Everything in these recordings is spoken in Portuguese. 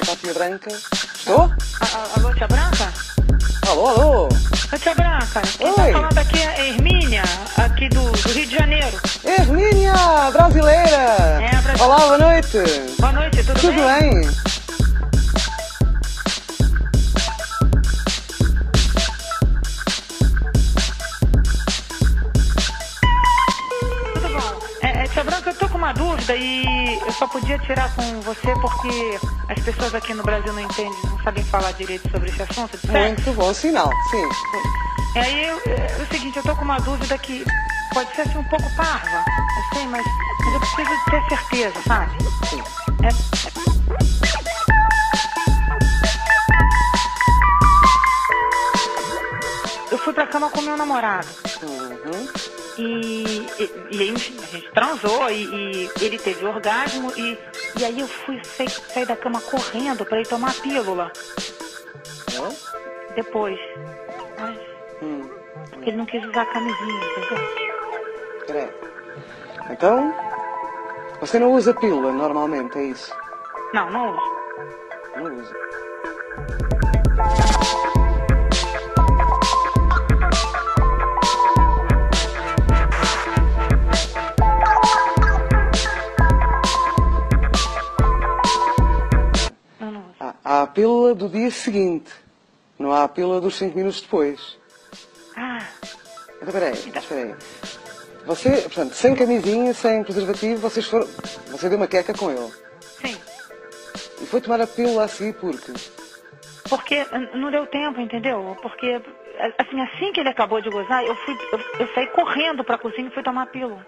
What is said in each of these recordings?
apresentar a Tia Branca. Estou? Alô, Tia Branca? Alô, alô. Ô, Tia Branca, quem tá Oi. falando aqui é a Hermínia, aqui do Rio de Janeiro. Hermínia, brasileira. É, brasileira. Olá, boa noite. Boa noite, tudo Tudo bem? Tudo bom. Tia Branca, eu tô com uma dúvida e eu só podia tirar com você porque as pessoas aqui no Brasil não entendem, não sabem falar direito sobre esse assunto de sexo. Muito bom sinal, sim. E aí, é o seguinte, eu tô com uma dúvida que pode ser assim um pouco parva, eu sei, mas eu preciso ter certeza, sabe? Sim. Eu fui pra cama com meu namorado. Uhum. E aí, enfim, a gente transou e ele teve orgasmo e aí eu fui sair da cama correndo pra ir tomar a pílula Hã? depois. Mas ele não quis usar a camisinha, entendeu? Peraí. Então, você não usa pílula normalmente, é isso? Não, não uso. Não usa. Não uso. Há a pílula do dia seguinte. Não há a pílula dos 5 minutos depois. Ah, Então, espera aí. Você, portanto, sem camisinha, sem preservativo, você deu uma queca com ele. sim. E foi tomar a pílula assim porque... Porque não deu tempo, entendeu? Porque assim que ele acabou de gozar, eu saí correndo pra cozinha e fui tomar a pílula.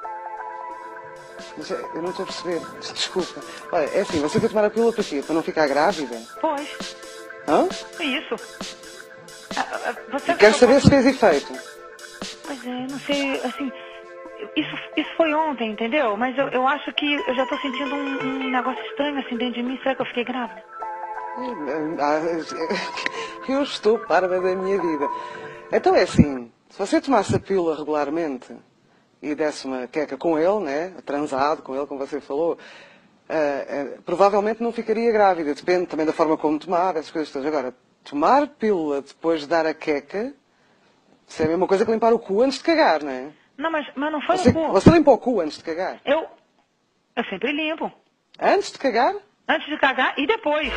Mas eu não estou a perceber. Desculpa. Olha, é assim, você foi tomar a pílula para quê? Para não ficar grávida? Pois, Hã? é isso. Você E quero saber se fez efeito. Pois é, eu não sei, assim, isso foi ontem, entendeu? Mas eu acho que eu já tô sentindo um negócio estranho assim dentro de mim. Será que eu fiquei grávida? Eu estou parva da minha vida. Então é assim, se você tomasse a pílula regularmente e desse uma queca com ele, né, transado com ele, como você falou, provavelmente não ficaria grávida. Depende também da forma como tomava, essas coisas todas. Agora, tomar pílula depois de dar a queca, isso é a mesma coisa que limpar o cu antes de cagar, não é? Não, mas não foi Você, no cu. você limpa o cu antes de cagar? Eu sempre limpo. Antes de cagar? Antes de cagar e depois.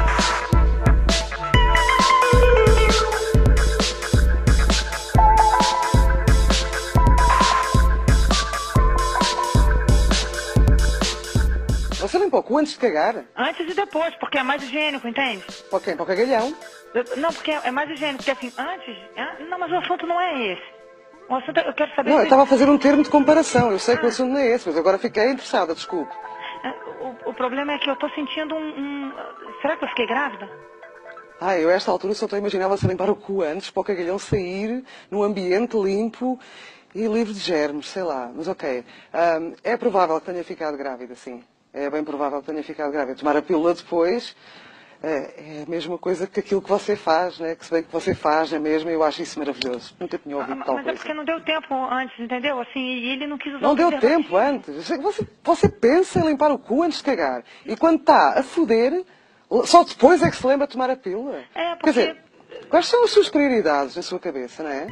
Você limpa o cu antes de cagar? Antes e depois, porque é mais higiênico, entende? Para quem? Para o cagalhão? Não, porque é mais higiênico, porque assim, antes... Não, mas o assunto não é esse. O assunto eu quero saber... Não, eu se- estava a fazer um termo de comparação. Eu sei que o assunto não é esse, mas agora fiquei interessada, desculpe. O problema é que eu tô sentindo Será que eu fiquei grávida? Eu a esta altura só estou a imaginar você limpar o cu antes para o cagalhão sair num ambiente limpo e livre de germes, sei lá. Mas ok. É provável que tenha ficado grávida, sim. É bem provável que tenha ficado grávida. Tomar a pílula depois é a mesma coisa que aquilo que você faz, né? Que se bem que você faz, é mesmo, eu acho isso maravilhoso. Nunca tinha ouvido tal Mas é coisa. porque não deu tempo antes, entendeu? Assim, e ele não quis usar Não o deu preservativo. tempo antes. Eu sei que você pensa em limpar o cu antes de cagar. E quando está a foder, só depois é que se lembra de tomar a pílula. É, Quer porque... dizer, quais são as suas prioridades na sua cabeça, não é?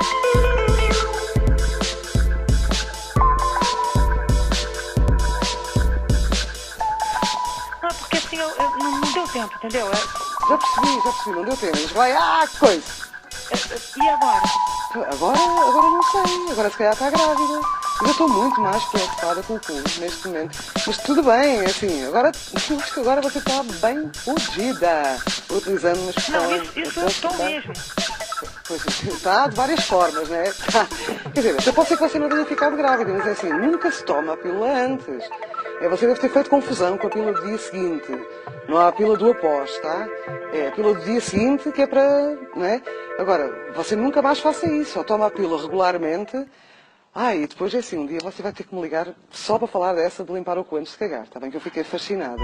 Não, porque assim, não deu tempo, entendeu? Já percebi, não deu tempo. Mas vai, que coisa! E agora? Agora não sei. Agora se calhar está grávida. Mas eu estou muito mais preocupada com o cu neste momento. Mas tudo bem, assim, agora acho que agora você está bem fodida. Utilizando uma expressão... Não, isso eu estou mesmo. Pois, está de várias formas, né? Quer dizer, até pode ser que você não tenha ficado grávida, mas é assim, nunca se toma a pílula antes. Você deve ter feito confusão com a pílula do dia seguinte. Não há a pílula do após, tá? É a pílula do dia seguinte que é para... Não é? Agora, você nunca mais faça isso. Só toma a pílula regularmente. E depois é assim, um dia você vai ter que me ligar só para falar dessa de limpar o cu antes de cagar. Está bem que eu fiquei fascinada.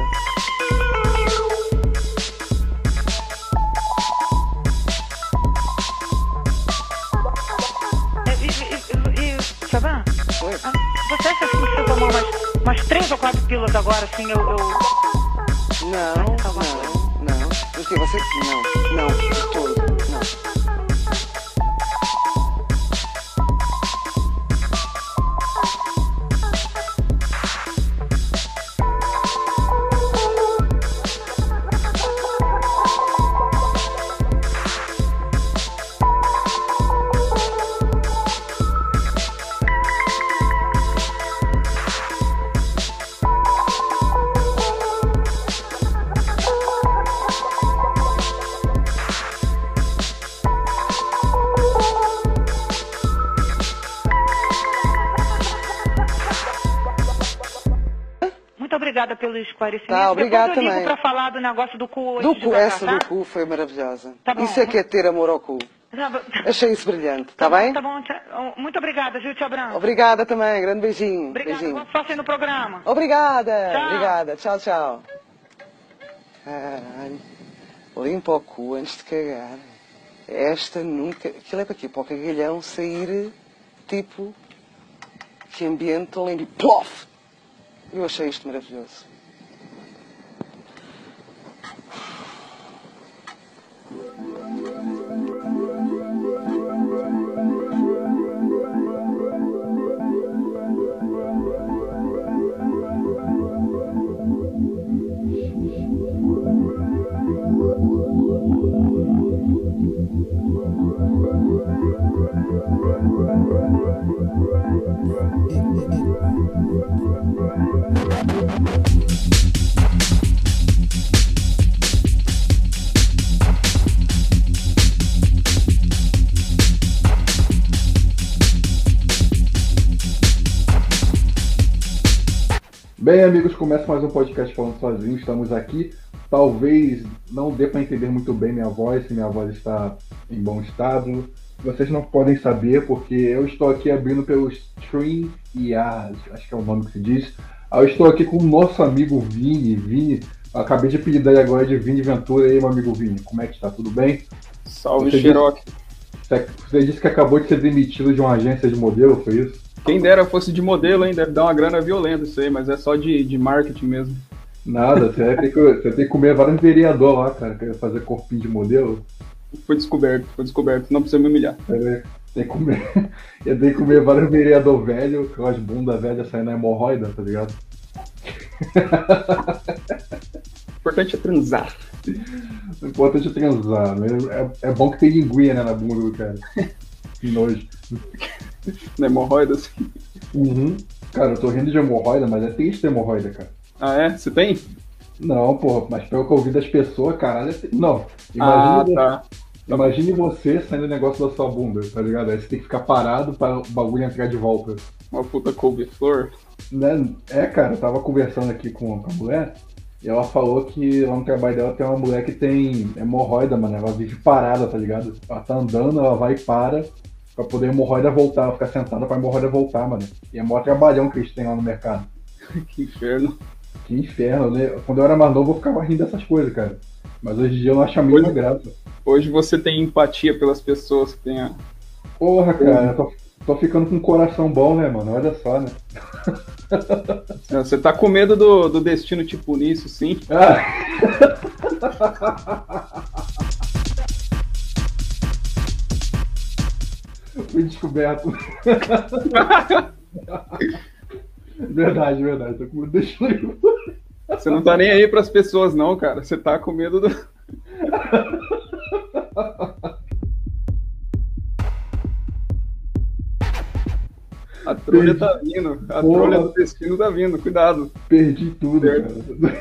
Saban? Oi? Você acha assim que se eu tomar umas 3 ou 4 pílulas agora, assim, eu Não, não. O que você... Não, de todo, não. Obrigada pelo esclarecimento. Tá, obrigada também. Eu ligo para falar do negócio do cu hoje. Do cu, essa do cu foi maravilhosa. Tá bom. Isso é que é ter amor ao cu. Achei isso brilhante, tá bem? Tá bom, muito obrigada, viu, Tia Branca? Obrigada também, grande beijinho. Obrigada, beijinho. boa sorte no programa. Obrigada, tchau. Obrigada, tchau. Caralho, limpa o cu antes de cagar. Esta nunca... Aquilo é para quê? Para o cagalhão sair, tipo, que ambiente lindo. Plof! Eu achei isto maravilhoso. Bem, amigos, começa mais um podcast falando sozinho. Estamos aqui. Talvez não dê para entender muito bem minha voz, se minha voz está em bom estado. Vocês não podem saber porque eu estou aqui abrindo pelo StreamYard, acho que é o nome que se diz. Eu estou aqui com o nosso amigo Vini. Vini, acabei de apelidar ele agora de Vini Ventura. E aí, meu amigo Vini, como é que está? Tudo bem? Salve, Xiroque. Você disse que acabou de ser demitido de uma agência de modelo, foi isso? Quem dera fosse de modelo, hein? Deve dar uma grana violenta isso aí, mas é só de marketing mesmo. Nada, você tem que comer vários vereadores lá, cara, quer fazer corpinho de modelo. Foi descoberto, não precisa me humilhar. Tem que comer vários vereadores velhos, com as bundas velhas saindo na hemorroida, tá ligado? O importante é transar. O importante é transar, né? É bom que tem linguinha, né, na bunda do cara. Que nojo. Na hemorroida, assim. Uhum. Cara, eu tô rindo de hemorroida, mas é triste hemorroida, cara. Ah, é? Você tem? Não, porra, mas pelo que eu ouvi das pessoas, caralho, não. Imagine você saindo o negócio da sua bunda, tá ligado? Aí você tem que ficar parado para o bagulho entrar de volta. Uma puta couve-flor. Né? Cara, eu tava conversando aqui com a mulher e ela falou que lá no trabalho dela tem uma mulher que tem hemorroida, mano. Ela vive parada, tá ligado? Ela tá andando, ela vai e para pra poder a hemorroida voltar, ela ficar sentada pra hemorroida voltar, mano. E é o maior trabalhão que eles têm lá no mercado. Que inferno. Que inferno, né? Quando eu era mais novo eu ficava rindo dessas coisas, cara. Mas hoje em dia eu não acho a mínima graça. Hoje você tem empatia pelas pessoas que tem a... Porra, cara, eu tô ficando com um coração bom, né, mano? Olha só, né? Você tá com medo do destino te punir, isso sim? Fui descoberto. Verdade. Tô com medo do destino. Você não tá nem aí pras pessoas, não, cara. Você tá com medo do... A trolha tá vindo. A trolha do destino tá vindo. Cuidado. Perdi tudo, cara.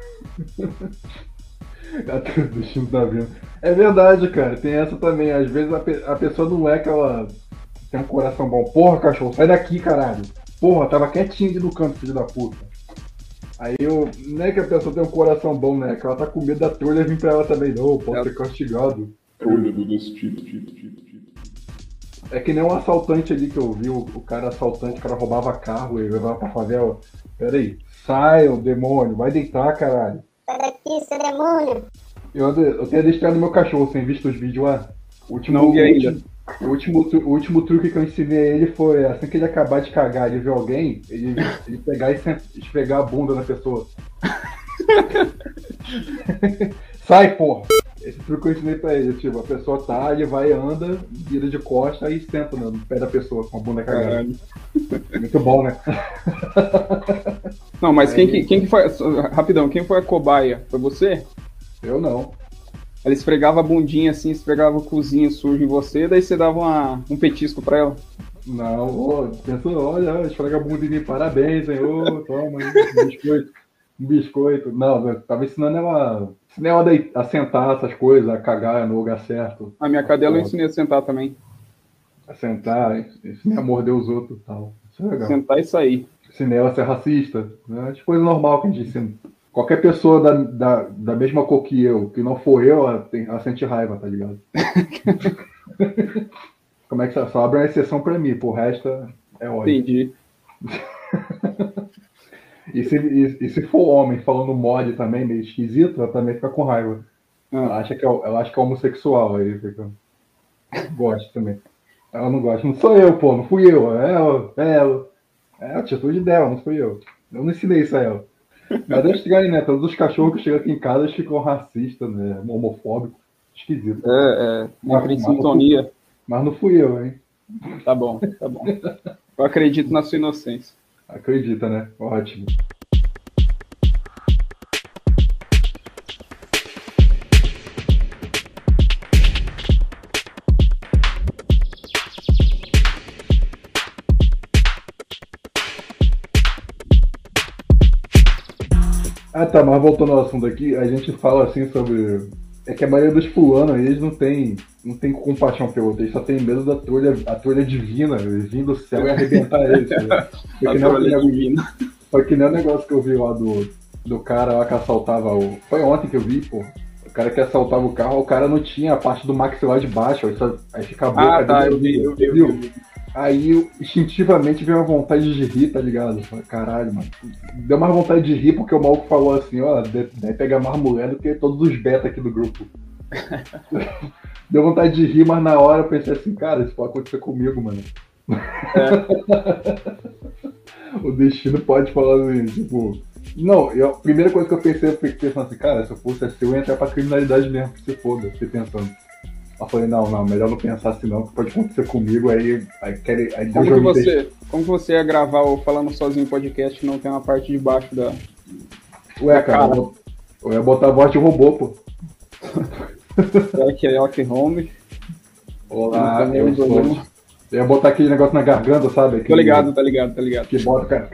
A trolha do destino tá vindo. É verdade, cara. Tem essa também. Às vezes a pessoa não é que ela tem um coração bom. Porra, cachorro, sai daqui, caralho. Porra, tava quietinho ali no canto, filho da puta. Aí não é que a pessoa tem um coração bom, né? Que ela tá com medo da trolha vir pra ela também. Não, pode ser castigado. Trolha do destino. É que nem um assaltante ali que eu vi, o cara assaltante, o cara roubava carro e levava pra favela. Pera aí, sai, ô demônio, vai deitar, caralho. Sai daqui, seu demônio. Eu tenho adestrado meu cachorro, sem visto os vídeos lá. Não vi ainda. O último truque que eu ensinei a ele foi, assim que ele acabar de cagar e ver alguém, ele pegar e esfregar a bunda na pessoa. Sai, porra! Esse truque eu ensinei pra ele, tipo, a pessoa tá, ele vai, anda, vira de costa e senta no pé da pessoa com a bunda cagada. Caralho. Muito bom, né? Não, mas quem que foi. Rapidão, quem foi a cobaia? Foi você? Eu não. Ela esfregava a bundinha assim, esfregava o cozinho sujo em você, daí você dava um petisco pra ela. Não, pensou, olha, esfrega a bunda em mim, parabéns, senhor, toma um biscoito. Um biscoito. Não, eu tava ensinando ela a sentar essas coisas, a cagar no lugar certo. A minha cadela eu ensinei a sentar também. A sentar, ensinei a morder os outros e tal. Isso é legal. Sentar e sair. Ensinei ela a ser racista. Né? As coisas normais que a gente ensina. Qualquer pessoa da mesma cor que eu, que não for eu, ela sente raiva, tá ligado? Como é que só abre uma exceção pra mim, por resto é ódio. Entendi. E se for homem falando mod também, meio esquisito, ela também fica com raiva. Ela acha que é homossexual, aí fica. Gosta também. Ela não gosta. Não sou eu, pô, não fui eu. É ela. É a atitude dela, não fui eu. Eu não ensinei isso a ela. Mas deixa eu aí, né? Todos os cachorros que chegam aqui em casa eles ficam racistas, né? Homofóbicos. Esquisito. Entra em sintonia. Mas não fui eu, hein? Tá bom. Eu acredito na sua inocência. Acredita, né? Ótimo. Ah, tá, mas voltando ao assunto aqui, a gente fala assim sobre... É que a maioria dos fulanos, eles não tem compaixão pelo outro, eles só tem medo da trolha divina, vir do céu e arrebentar eles. Foi que nem o negócio que eu vi lá do cara lá que assaltava o... Foi ontem que eu vi, pô. O cara que assaltava o carro, o cara não tinha a parte do maxilar de baixo, aí fica a boca dele. Eu vi. Aí, instintivamente, veio uma vontade de rir, tá ligado? Eu falei, caralho, mano. Deu mais vontade de rir porque o maluco falou assim, ó, deve pegar mais mulher do que todos os beta aqui do grupo. Deu vontade de rir, mas na hora eu pensei assim, cara, isso pode acontecer comigo, mano. O destino pode falar assim, tipo... Não, a primeira coisa que eu pensei, eu fiquei pensando assim, cara, se eu fosse assim, eu ia entrar pra criminalidade mesmo, que se foda, fiquei pensando. Eu falei, não, melhor não pensar assim não, que pode acontecer comigo, aí Como que você ia gravar o Falando Sozinho podcast e não tem uma parte de baixo da... Ué, cara, eu ia botar a voz de robô, pô. Que é Yoki Home. Olá, eu ia botar aquele negócio na garganta, sabe? Tô ligado. Que bota, cara.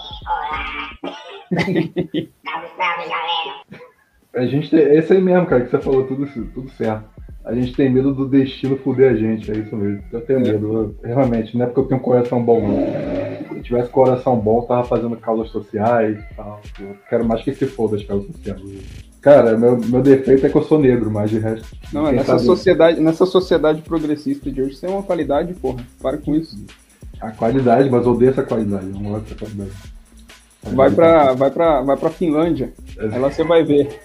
A gente tem... Esse aí mesmo, cara, que você falou tudo certo. A gente tem medo do destino foder a gente, é isso mesmo. Eu tenho medo, realmente, não é porque eu tenho um coração bom, não. Se eu tivesse coração bom, eu tava fazendo causas sociais e tal. Eu quero mais que se foda as causas sociais. Cara, meu defeito é que eu sou negro, mas de resto... Não, nessa sociedade progressista de hoje, isso é uma qualidade, porra. Para com isso. A qualidade, mas eu odeio essa qualidade, eu não gosto dessa qualidade. Vai pra Finlândia, aí lá você vai ver.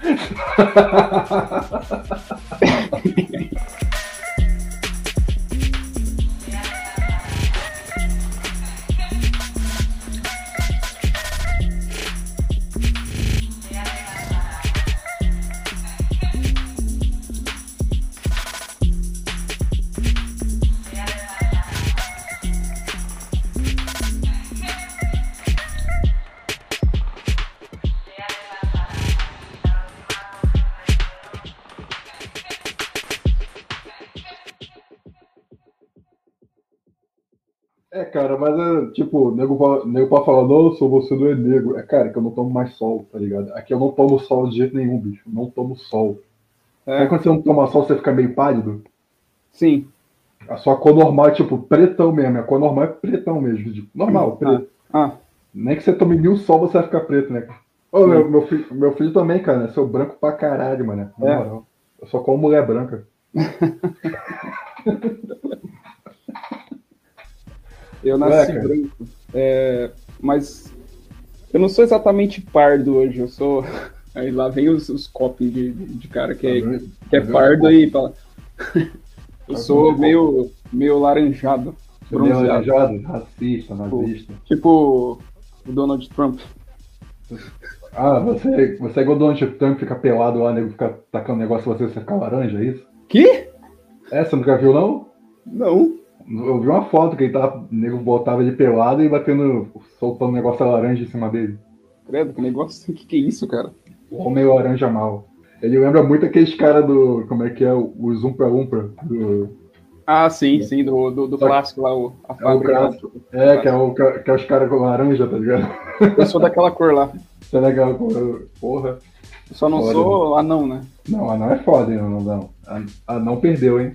Cara, mas tipo, o nego pode falar, não, você não é negro. Cara, que eu não tomo mais sol, tá ligado? Aqui eu não tomo sol de jeito nenhum, bicho. Não tomo sol. Sabe quando você não toma sol, você fica meio pálido? Sim. A sua cor normal é tipo pretão mesmo. A cor normal é pretão mesmo. Tipo, normal, preto. Nem que você tome 1000 sol, você vai ficar preto, né? Ô, meu filho também, cara, né? Sou branco pra caralho, mano. Na moral. Eu só como mulher branca. Eu nasci branco, mas eu não sou exatamente pardo hoje, eu sou... Aí lá vem os copos de cara que é pardo e fala... Eu sou meio laranjado, bronzeado. Laranjado, racista, nazista. Tipo o Donald Trump. Ah, você é igual o Donald Trump, fica pelado lá, nego fica tacando negócio em você ficar laranja, é isso? Que? É, você nunca viu, não? Não. Eu vi uma foto que o nego botava ele pelado e soltando um negócio laranja em cima dele. Credo, que negócio, que é isso, cara? O homem laranja mal. Ele lembra muito aqueles caras do, como é que é, o Zumpa Umpa. Ah, sim, do clássico lá, a fábrica. Que é os caras com laranja, tá ligado? Eu sou daquela cor lá. Isso é legal, porra. Eu só não sou anão, né? Não, anão é foda, hein, não. Anão perdeu, hein?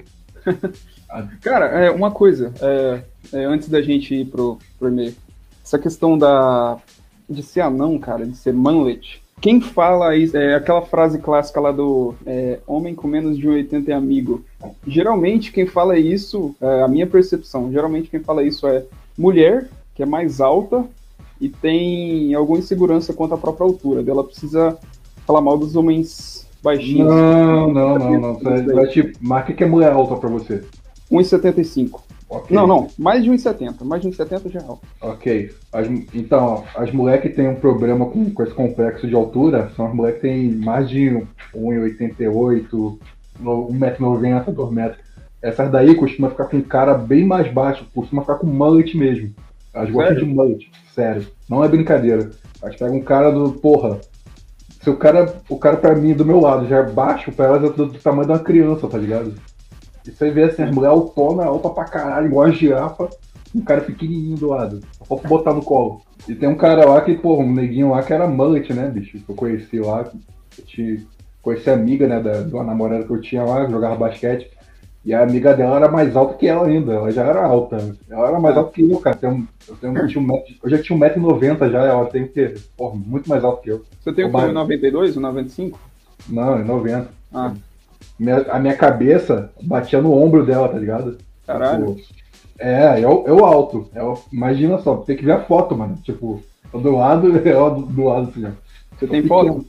Cara, uma coisa, antes da gente ir pro e-mail, essa questão de ser anão, cara, de ser manlet, quem fala isso, aquela frase clássica lá do homem com menos de 1,80 é amigo. Geralmente quem fala isso, a minha percepção, geralmente quem fala isso é mulher, que é mais alta e tem alguma insegurança quanto à própria altura. Ela precisa falar mal dos homens baixinhos. Não. Mas o que é mulher alta pra você? 1,75. Okay. Não, mais de 1,70. Mais de 1,70 já é alto. Ok. Então, as mulheres que têm um problema com esse complexo de altura são as mulheres que têm mais de 1,88, 1,90m, 2 metros. Essas daí costumam ficar com cara bem mais baixo, costumam ficar com mullet mesmo. Elas gostam de mullet, sério. Não é brincadeira. Elas pegam um cara do. Porra. Se o cara pra mim, do meu lado, já é baixo, pra elas é do tamanho de uma criança, tá ligado? E você vê assim, as mulheres alta pra caralho, igual a girafa, um cara pequenininho do lado. Só pra botar no colo. E tem um cara lá que, porra, um neguinho lá que era mullet, né, bicho? Que eu conheci lá, conheci a amiga, né, de uma namorada que eu tinha lá, que jogava basquete. E a amiga dela era mais alta que ela ainda, ela já era alta. Ela era mais alta que eu, cara. Eu já tinha 1,90m já, ela tem o quê? Porra, muito mais alta que eu. Você tem o quê? 1,92, 1,95? Não, é 90. Ah. A minha cabeça batia no ombro dela, tá ligado? Caralho. Tipo, eu alto. Imagina só, tem que ver a foto, mano. Tipo, eu do lado, ela do lado, assim, ó. Você tem foto?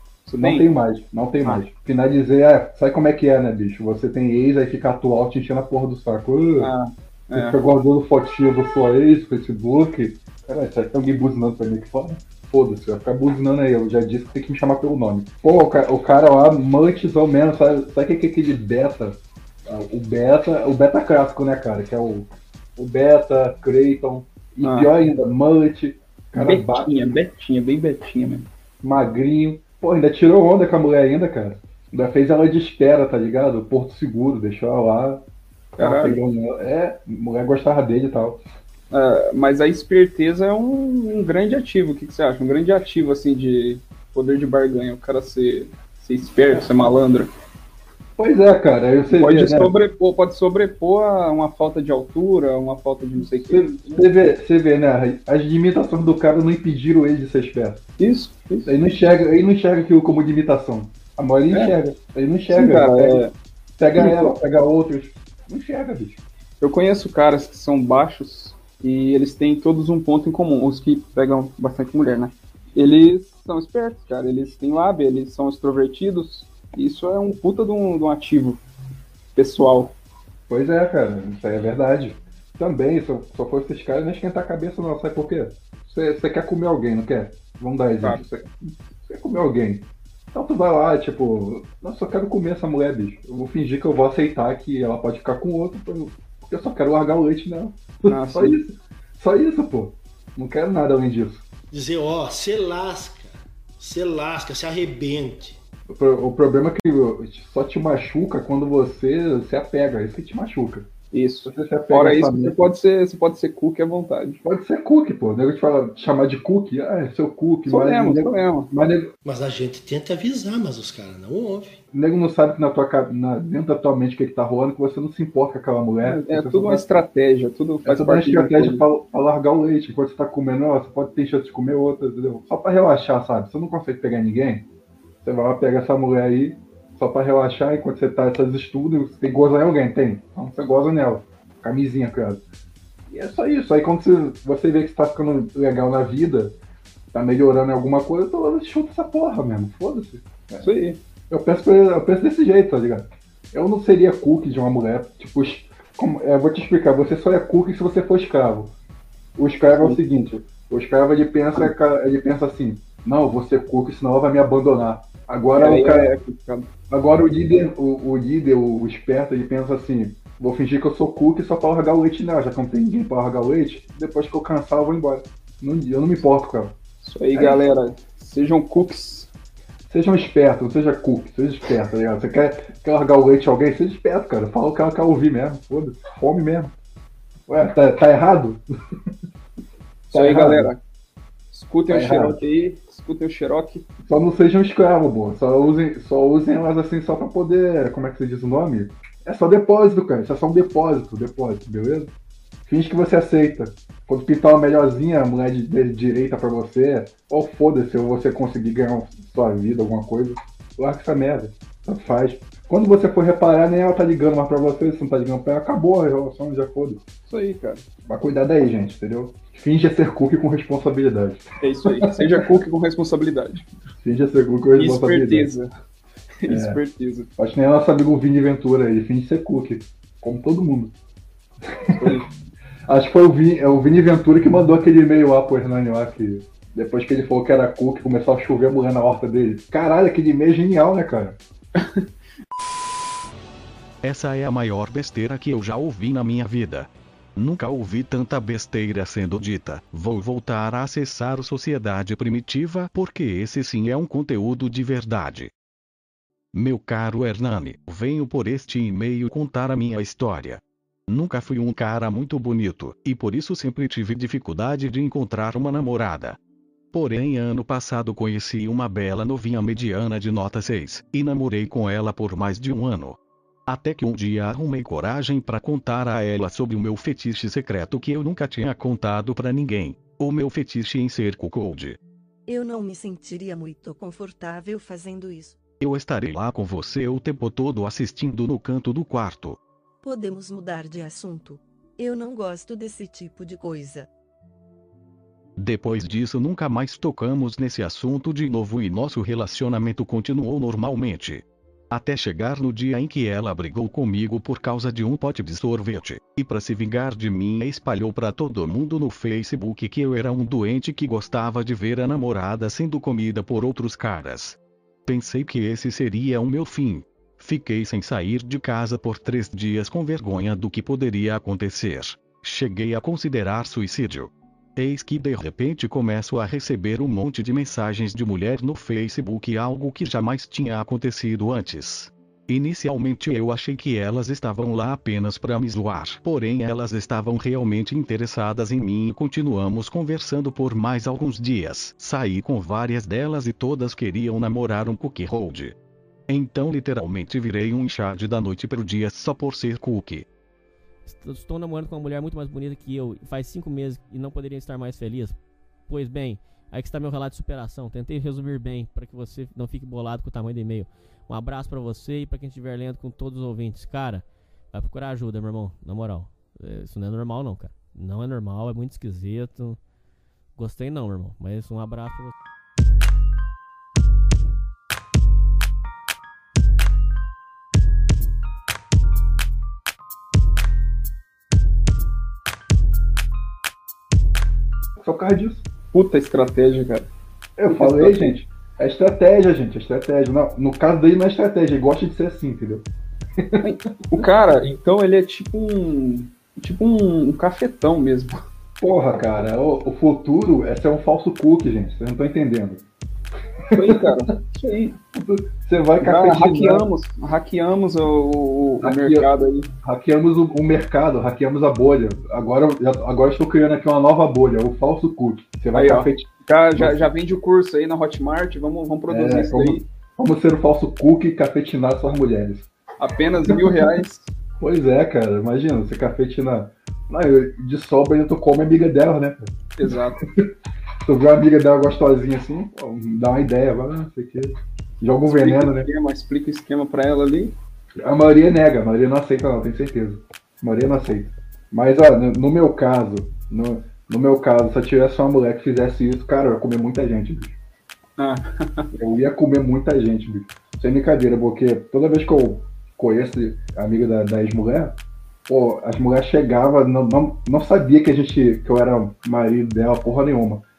Não tem mais. Finalizei, sabe como é que é, né, bicho? Você tem ex, aí fica atual te enchendo a porra do saco. Você fica guardando fotinha da sua ex no Facebook. Caralho, será que tem alguém buzinando pra mim aqui fora? Foda-se, vai ficar buzinando aí. Eu já disse que tem que me chamar pelo nome. Pô, o cara lá, mulletzão mesmo, sabe o que é aquele beta? O beta clássico, né, cara? Que é o beta, Creighton. E pior ainda, mullet. Cara, Betinha, bem betinha mesmo. Magrinho. Pô, ainda tirou onda com a mulher ainda, cara. Ainda fez ela de espera, tá ligado? Porto Seguro, deixou ela lá. Caralho. A mulher gostava dele e tal. Mas a esperteza é um grande ativo. O que você acha? Um grande ativo, assim, de poder de barganha. O cara ser esperto, ser malandro. Pois é, cara. Aí você pode sobrepor a uma falta de altura, uma falta de não sei o que. Você vê, né? As limitações do cara não impediram ele de ser esperto. Isso. Ele não enxerga aquilo como limitação. A maioria enxerga. Ele não enxerga. Sim, cara, pega outros. Não enxerga, bicho. Eu conheço caras que são baixos e eles têm todos um ponto em comum. Os que pegam bastante mulher, né? Eles são espertos, cara. Eles têm lábia, eles são extrovertidos. Isso é um puta de um ativo pessoal. Pois é, cara. Isso aí é verdade. Também, se eu fosse esses caras, não esquentar a cabeça não. Sabe por quê? Você quer comer alguém, não quer? Vamos dar exemplo. Você quer comer alguém. Então tu vai lá, tipo, nossa, eu quero comer essa mulher, bicho. Eu vou fingir que eu vou aceitar que ela pode ficar com outro, porque eu só quero largar o leite nela. Só isso, pô. Não quero nada além disso. Dizer, você lasca, se arrebente. O problema é que só te machuca quando você se apega, isso que te machuca. Isso. Fora isso, você pode ser cookie à vontade. Pode ser cookie, pô. O nego te chamar de cookie, é seu cookie. Mas a gente tenta avisar, mas os caras não ouvem. O nego não sabe que dentro da tua mente o que tá rolando, que você não se importa com aquela mulher. É tudo uma estratégia, tudo faz parte uma estratégia pra largar o leite. Enquanto você tá comendo, você pode ter chance de comer outra, entendeu? Só pra relaxar, sabe? Você não consegue pegar ninguém, você vai lá pegar essa mulher aí, só pra relaxar, enquanto você tá nessas estudos, você tem que gozar em alguém, tem? Então você goza nela. Camisinha, cara. E é só isso. Aí quando você vê que você tá ficando legal na vida, tá melhorando em alguma coisa, então chuta essa porra mesmo. Foda-se. Isso aí. Eu penso desse jeito, tá ligado? Eu não seria cookie de uma mulher, tipo, vou te explicar, você só é cookie se você for escravo. O escravo é o seguinte, o escravo ele pensa assim, não, eu vou ser cookie, senão ela vai me abandonar. Agora o cara. Agora o líder, o esperto, ele pensa assim, vou fingir que eu sou cookie só pra largar o leite nela, já que não tem ninguém pra largar o leite, depois que eu cansar eu vou embora. Eu não me importo, cara. Isso aí, galera. Sejam cookies. Sejam espertos, não seja cookie, seja esperto, tá ligado? Você quer largar o leite a alguém, seja esperto, cara. Fala o que ela quer ouvir mesmo. Foda-se, fome mesmo. Ué, tá errado? Isso aí, galera. Escutem o Cherokee aí, escutem o Cherokee. Só não sejam escravos, pô. Só usem elas assim só pra poder. Como é que você diz o nome? É só depósito, cara. Isso é só um depósito, beleza? Finge que você aceita. Quando pintar uma melhorzinha, a mulher de direita pra você, ou foda-se, ou você conseguir ganhar sua vida, alguma coisa, larga essa merda. Tanto faz. Quando você for reparar, nem ela tá ligando mais pra você, se não tá ligando pra ela, acabou a relação, já foda-se. Isso aí, cara. Vai cuidar daí, gente, entendeu? Finge ser cookie com responsabilidade. É isso aí. Seja cookie com responsabilidade. Finge ser cookie com responsabilidade. Esperteza. Acho que nem nosso amigo Vini Ventura, ele finge ser cookie. Como todo mundo. Acho que foi o Vini Ventura que mandou aquele e-mail lá pro Hernani lá, que depois que ele falou que era cookie, começou a chover a mulher na horta dele. Caralho, aquele e-mail é genial, né, cara? Essa é a maior besteira que eu já ouvi na minha vida. Nunca ouvi tanta besteira sendo dita. Vou voltar a acessar a Sociedade Primitiva porque esse sim é um conteúdo de verdade. Meu caro Hernani, venho por este e-mail contar a minha história. Nunca fui um cara muito bonito, e por isso sempre tive dificuldade de encontrar uma namorada. Porém, ano passado conheci uma bela novinha mediana de nota 6, e namorei com ela por mais de um ano. Até que um dia arrumei coragem para contar a ela sobre o meu fetiche secreto que eu nunca tinha contado para ninguém, o meu fetiche em ser cuckold. Eu não me sentiria muito confortável fazendo isso. Eu estarei lá com você o tempo todo assistindo no canto do quarto. Podemos mudar de assunto. Eu não gosto desse tipo de coisa. Depois disso nunca mais tocamos nesse assunto de novo e nosso relacionamento continuou normalmente. Até chegar no dia em que ela brigou comigo por causa de um pote de sorvete, e para se vingar de mim espalhou para todo mundo no Facebook que eu era um doente que gostava de ver a namorada sendo comida por outros caras. Pensei que esse seria o meu fim. Fiquei sem sair de casa por 3 dias com vergonha do que poderia acontecer. Cheguei a considerar suicídio. Eis que de repente começo a receber um monte de mensagens de mulher no Facebook, algo que jamais tinha acontecido antes. Inicialmente eu achei que elas estavam lá apenas para me zoar, porém elas estavam realmente interessadas em mim e continuamos conversando por mais alguns dias. Saí com várias delas e todas queriam namorar um cookie hold. Então literalmente virei um enxade da noite pro dia só por ser cookie. Estou namorando com uma mulher muito mais bonita que eu, faz 5 meses e não poderia estar mais feliz. Pois bem, aí que está meu relato de superação. Tentei resumir bem para que você não fique bolado com o tamanho do e-mail. Um abraço para você e para quem estiver lendo, com todos os ouvintes. Cara, vai procurar ajuda, meu irmão, na moral. Isso não é normal não, cara. Não é normal, é muito esquisito. Gostei não, meu irmão, mas um abraço pra você. Só por causa disso. Puta estratégia, cara. Eu falei, gente. É estratégia, gente. É estratégia. No caso dele não é estratégia. Ele gosta de ser assim, entendeu? O cara, então, ele é tipo um cafetão mesmo. Porra, cara. O futuro é ser um falso cookie, gente. Vocês não estão entendendo. Isso aí, cara. Isso aí. Você vai cafetinar. Hackeamos o mercado aí. Hackeamos o mercado, hackeamos a bolha. Agora estou criando aqui uma nova bolha, o falso cookie. Você vai cafetinar. Já vende o curso aí na Hotmart, vamos produzir isso aí. Vamos ser o falso cookie e cafetinar suas mulheres. Apenas R$1.000. Pois é, cara. Imagina, você cafetina. De sobra tu come a amiga dela, né? Exato. Tu vê uma amiga dela gostosinha assim, dá uma ideia, vai lá, não sei o que. Joga um veneno, né? Explica o esquema pra ela ali. A maioria nega, a maioria não aceita não, tenho certeza. A maioria não aceita. Mas, ó, no meu caso, se eu tivesse uma mulher que fizesse isso, cara, eu ia comer muita gente, bicho. Eu ia comer muita gente, bicho. Sem brincadeira, porque toda vez que eu conheço a amiga da ex-mulher, pô, as mulheres chegavam, não sabia que eu era marido dela, porra nenhuma.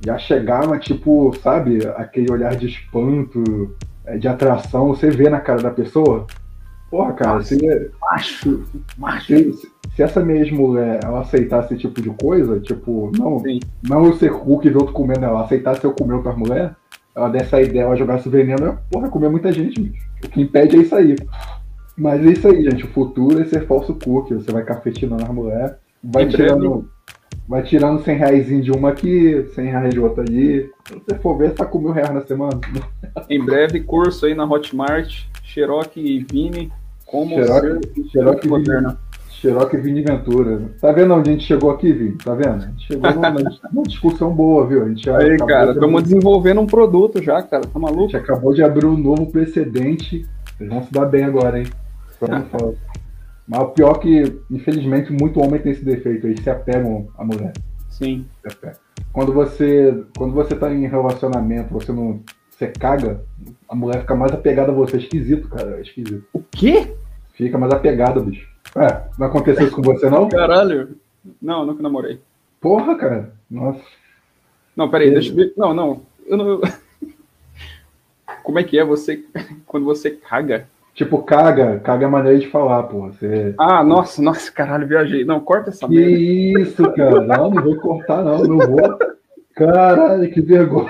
já chegava, tipo, sabe, aquele olhar de espanto, de atração, você vê na cara da pessoa. Porra, cara, macho. Se essa minha ex-mulher, ela aceitasse esse tipo de coisa, tipo, não eu ser Hulk e ver outro comendo, ela aceitasse eu comer outra mulher, ela desse a ideia, ela jogasse veneno, eu, porra, comer muita gente, bicho. O que impede é isso aí. Mas é isso aí, gente, o futuro é ser falso cookie, você vai cafetinando a mulher, vai tirando 100 reais de uma aqui, 100 reais de outra ali. Se você for ver, tá com R$1.000 na semana. Em breve, curso aí na Hotmart, Xerox e Vini, como Xerox e Vini Ventura. Tá vendo onde a gente chegou aqui, Vini? Tá vendo? A gente chegou numa discussão boa, viu? A gente aí, cara, estamos desenvolvendo um produto já, cara. Tá maluco? A gente acabou de abrir um novo precedente. Vocês vão se dar bem agora, hein? Mas o pior é que, infelizmente, muito homem tem esse defeito aí, se apegam à mulher. Sim. Quando você tá em relacionamento, você caga, a mulher fica mais apegada a você. É esquisito, cara. É esquisito. O quê? Fica mais apegada, bicho. Não aconteceu isso com você, não? Caralho. Não, nunca namorei. Porra, cara. Nossa. Não, peraí, deixa eu ver. Não. Eu não... Como é que é você quando você caga? Tipo, caga é maneira de falar, porra. Você... Ah, nossa, caralho, viajei. Não, corta essa merda. Que isso, cara. Não vou cortar, não vou. Caralho, que vergonha.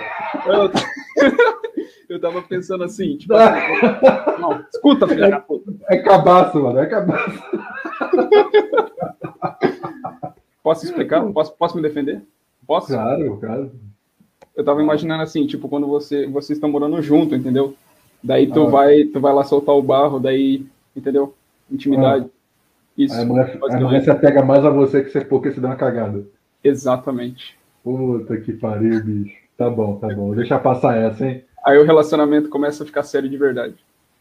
Eu tava pensando assim, tipo assim, não, escuta, filha da puta. É cabaço, mano, é cabaço. Posso explicar? Posso me defender? Posso? Claro. Eu tava imaginando assim, tipo, quando vocês estão morando junto, entendeu? Daí tu vai lá soltar o barro, daí, entendeu? Intimidade. Isso. A mulher se apega mais a você que você porque se dá uma cagada. Exatamente. Puta que pariu, bicho. Tá bom. Deixa passar essa, hein? Aí o relacionamento começa a ficar sério de verdade.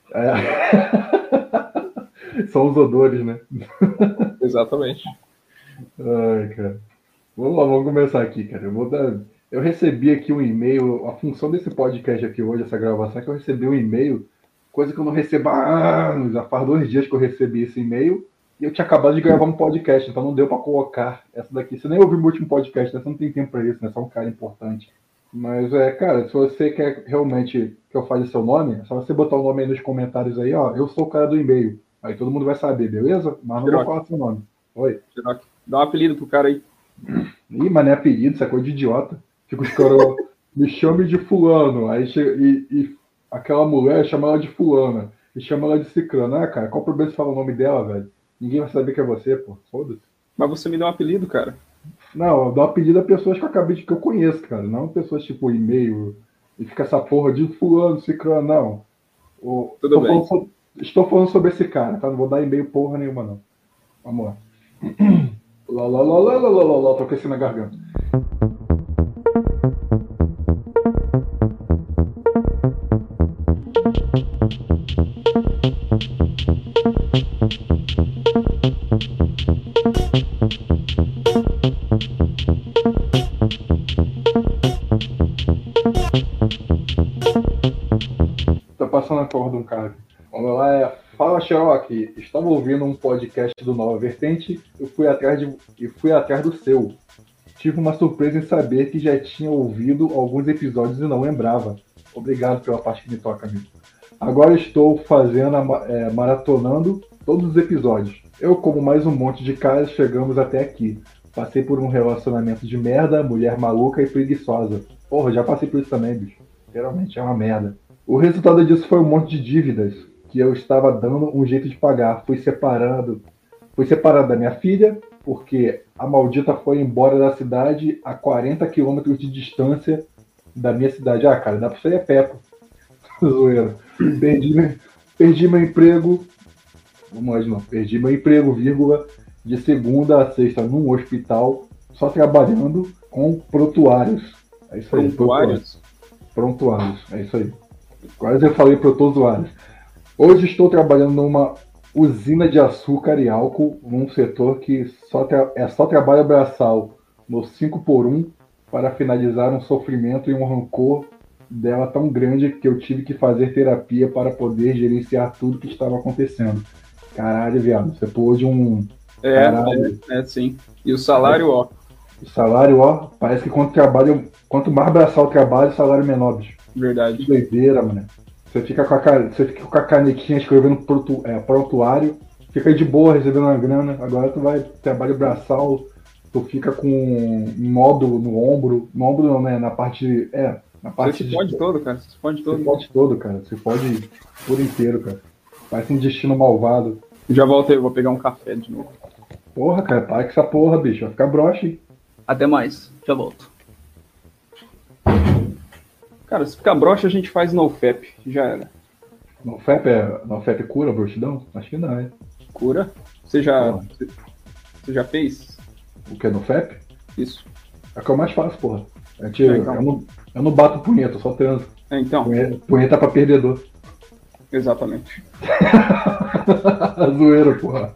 São os odores, né? Exatamente. Ai, cara. Vamos começar aqui, cara. Eu recebi aqui um e-mail, a função desse podcast aqui hoje, essa gravação, é que eu recebi um e-mail, coisa que eu não recebo há anos, já faz 2 dias que eu recebi esse e-mail, e eu tinha acabado de gravar um podcast, então não deu pra colocar essa daqui. Você nem ouviu o meu último podcast, né? Você não tem tempo pra isso, né? Só um cara importante. Mas, cara, se você quer realmente que eu fale seu nome, é só você botar o nome aí nos comentários aí, ó, eu sou o cara do e-mail. Aí todo mundo vai saber, beleza? Mas não vou falar seu nome. Oi. Dá um apelido pro cara aí. Ih, mas não é apelido, isso é coisa de idiota. Fica os caras, me chame de fulano. Aí e aquela mulher chama ela de fulana. E chama ela de ciclana. Cara, qual o problema se falar o nome dela, velho? Ninguém vai saber que é você, pô. Foda-se. Mas você me deu um apelido, cara. Não, eu dou apelido a pessoas que eu conheço, cara. Não pessoas tipo e-mail. E fica essa porra de fulano, ciclano, não. Tudo bem. Estou falando sobre esse cara, tá? Não vou dar e-mail porra nenhuma, não. Vamos lá. Lá, tô aquecendo a garganta. Tô passando a cor de um cara. Vamos lá, Fala, Xerox. Estava ouvindo um podcast do Nova Vertente e fui atrás do seu. Tive uma surpresa em saber que já tinha ouvido alguns episódios e não lembrava. Obrigado pela parte que me toca, amigo. Agora estou maratonando todos os episódios. Eu, como mais um monte de caras, chegamos até aqui. Passei por um relacionamento de merda, mulher maluca e preguiçosa. Porra, já passei por isso também, bicho. Geralmente é uma merda. O resultado disso foi um monte de dívidas que eu estava dando um jeito de pagar. Fui separado da minha filha, porque a maldita foi embora da cidade a 40 quilômetros de distância da minha cidade. Ah, cara, dá pra sair a pé, pô. Zoeira. Perdi meu emprego. Vamos lá de novo. Perdi meu emprego, vírgula, de segunda a sexta num hospital, só trabalhando com prontuários. É isso aí. Prontuários. É isso aí. Quase eu falei protozoários. Hoje estou trabalhando numa usina de açúcar e álcool, num setor que só trabalho braçal, no 5x1, para finalizar um sofrimento e um rancor dela tão grande que eu tive que fazer terapia para poder gerenciar tudo que estava acontecendo. Caralho, viado, você pôde um... É, sim. E o salário, ó. O salário, ó, parece que quanto mais braçal o trabalho, o salário menor, bicho. Verdade. Que doideira, mano. Você fica com a canetinha escrevendo prontuário, fica de boa recebendo uma grana. Agora tu vai trabalho braçal, tu fica com um nódulo no ombro não, né? Na parte. Você se fode todo, cara. Você se fode todo. Se fode todo, cara. Se fode por inteiro, cara. Parece um destino malvado. Já volto aí, eu vou pegar um café de novo. Porra, cara, para com essa porra, bicho. Vai ficar broxa, hein? Até mais. Já volto. Cara, se ficar broxa, a gente faz NoFap. Já era. NoFap cura a broxidão? Acho que não, hein? Cura? Você já fez? O que é NoFap? Isso. É o que eu mais faço, porra. Então. Eu não bato punheta, eu só transo. Então. Punheta pra perdedor. Exatamente. Zoeira, porra.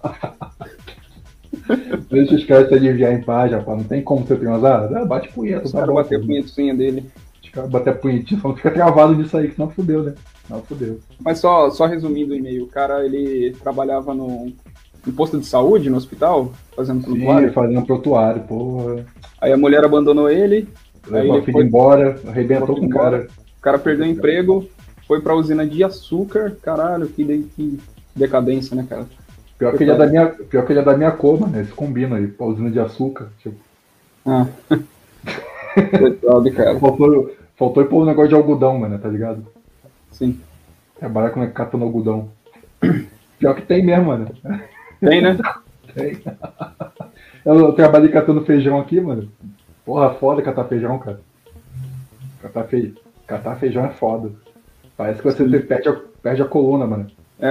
Deixa os caras se aliviar em paz, rapaz. Não tem como você transar? Bate punheta. Os caras bater a punhetinha dele. Os caras bater a punhetinha, só não fica travado nisso aí, que senão fudeu, né? Não, fudeu. Mas só resumindo o e-mail, o cara, ele trabalhava no posto de saúde, no hospital, fazendo prontuário. Sim, fazendo prontuário, porra. Aí a mulher abandonou ele. Levou a filha embora, arrebentou com o cara. O cara perdeu o emprego, foi pra usina de açúcar. Caralho, que decadência, né, cara? Pior que ele é da minha cor, mano. Eles combinam aí, pra usina de açúcar. Tipo. Ah. Coitado, cara. Faltou ir pôr um negócio de algodão, mano, tá ligado? Sim. Trabalhar com catando algodão. Pior que tem mesmo, mano. Tem, né? Tem. Eu trabalhei catando feijão aqui, mano. Porra, foda catar feijão, cara. Catar feijão é foda. Parece que você perde a coluna, mano.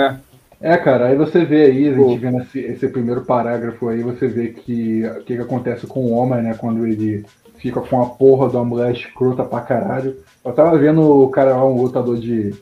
É, cara, aí você vê aí, a gente vendo esse primeiro parágrafo aí, você vê que o que acontece com o homem, né, quando ele fica com a porra da mulher escrota pra caralho. Eu tava vendo o cara lá, um lutador de